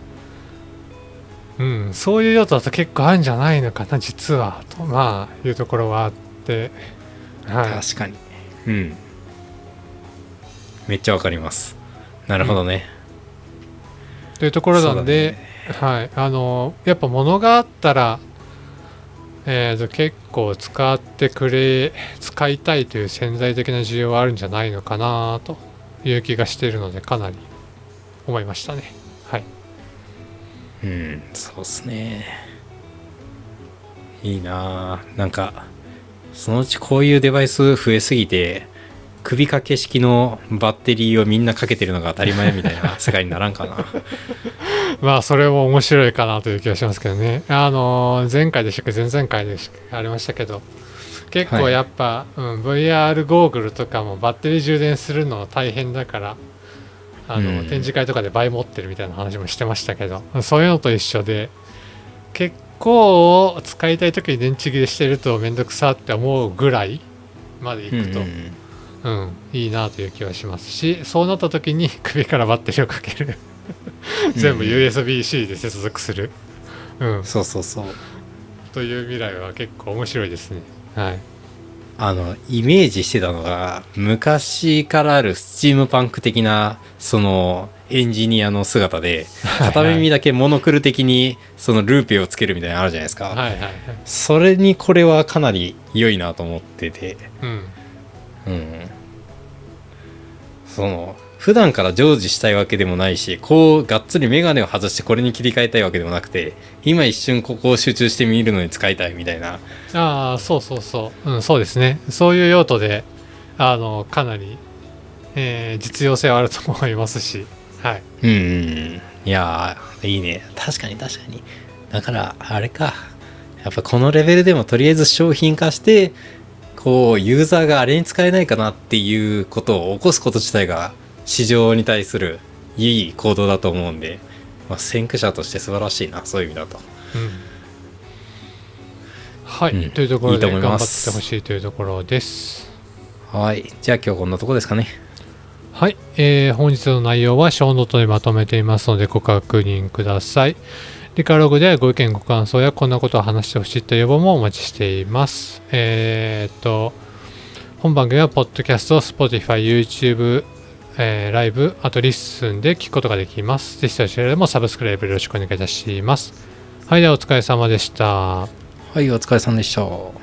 Speaker 2: そういう用途だと結構あるんじゃないのかな実はというところはあって、はい、
Speaker 1: 確かに。めっちゃわかります。なるほどね。
Speaker 2: というところなんで、はい、やっぱ物があったら、結構使いたいという潜在的な需要はあるんじゃないのかなという気がしているのでかなり思いましたね。はい。
Speaker 1: そうっすね。いいなぁ。なんかそのうちこういうデバイス増えすぎて首掛け式のバッテリーをみんなかけてるのが当たり前みたいな世界にならんかな。
Speaker 2: それも面白いかなという気がしますけどね。前回でしたっけ前々回でありましたけど結構やっぱ、VR ゴーグルとかもバッテリー充電するの大変だから展示会とかで倍持ってるみたいな話もしてましたけど、そういうのと一緒で結構使いたい時に電池切れしてるとめんどくさって思うぐらいまでいくと、いいなという気はしますし、そうなった時に首からバッテリーをかける全部 USB-C で接続する、
Speaker 1: そうそうそう
Speaker 2: という未来は結構面白いですね。はい。
Speaker 1: イメージしてたのが昔からあるスチームパンク的なそのエンジニアの姿で片耳だけモノクル的にそのルーペをつけるみたいなのあるじゃないですか。それにこれはかなり良いなと思ってて、その普段から常時したいわけでもないし、こうがっつりメガネを外してこれに切り替えたいわけでもなくて、今一瞬ここを集中して見るのに使いたいみたいな。
Speaker 2: そうそうそう、そうですね。そういう用途でかなり、実用性はあると思いますし、はい。
Speaker 1: いやーいいね。確かに。だからあれか、やっぱこのレベルでもとりあえず商品化してこうユーザーがあれに使えないかなっていうことを起こすこと自体が市場に対するいい行動だと思うんで、先駆者として素晴らしいな、そういう意味だと。
Speaker 2: はい、というところで頑張ってほしいというところです。
Speaker 1: はい、じゃあ今日こんなとこですかね。
Speaker 2: はい、本日の内容はショーノートでまとめていますのでご確認ください。リカログではご意見ご感想やこんなことを話してほしいという要望もお待ちしています。本番組はポッドキャスト、Spotify、YouTube、ライブ、あとリッスンで聞くことができます。ぜひそちらでもサブスクライブよろしくお願いいたします。はい、ではお疲れ様でした。
Speaker 1: はい、お疲れ様でした。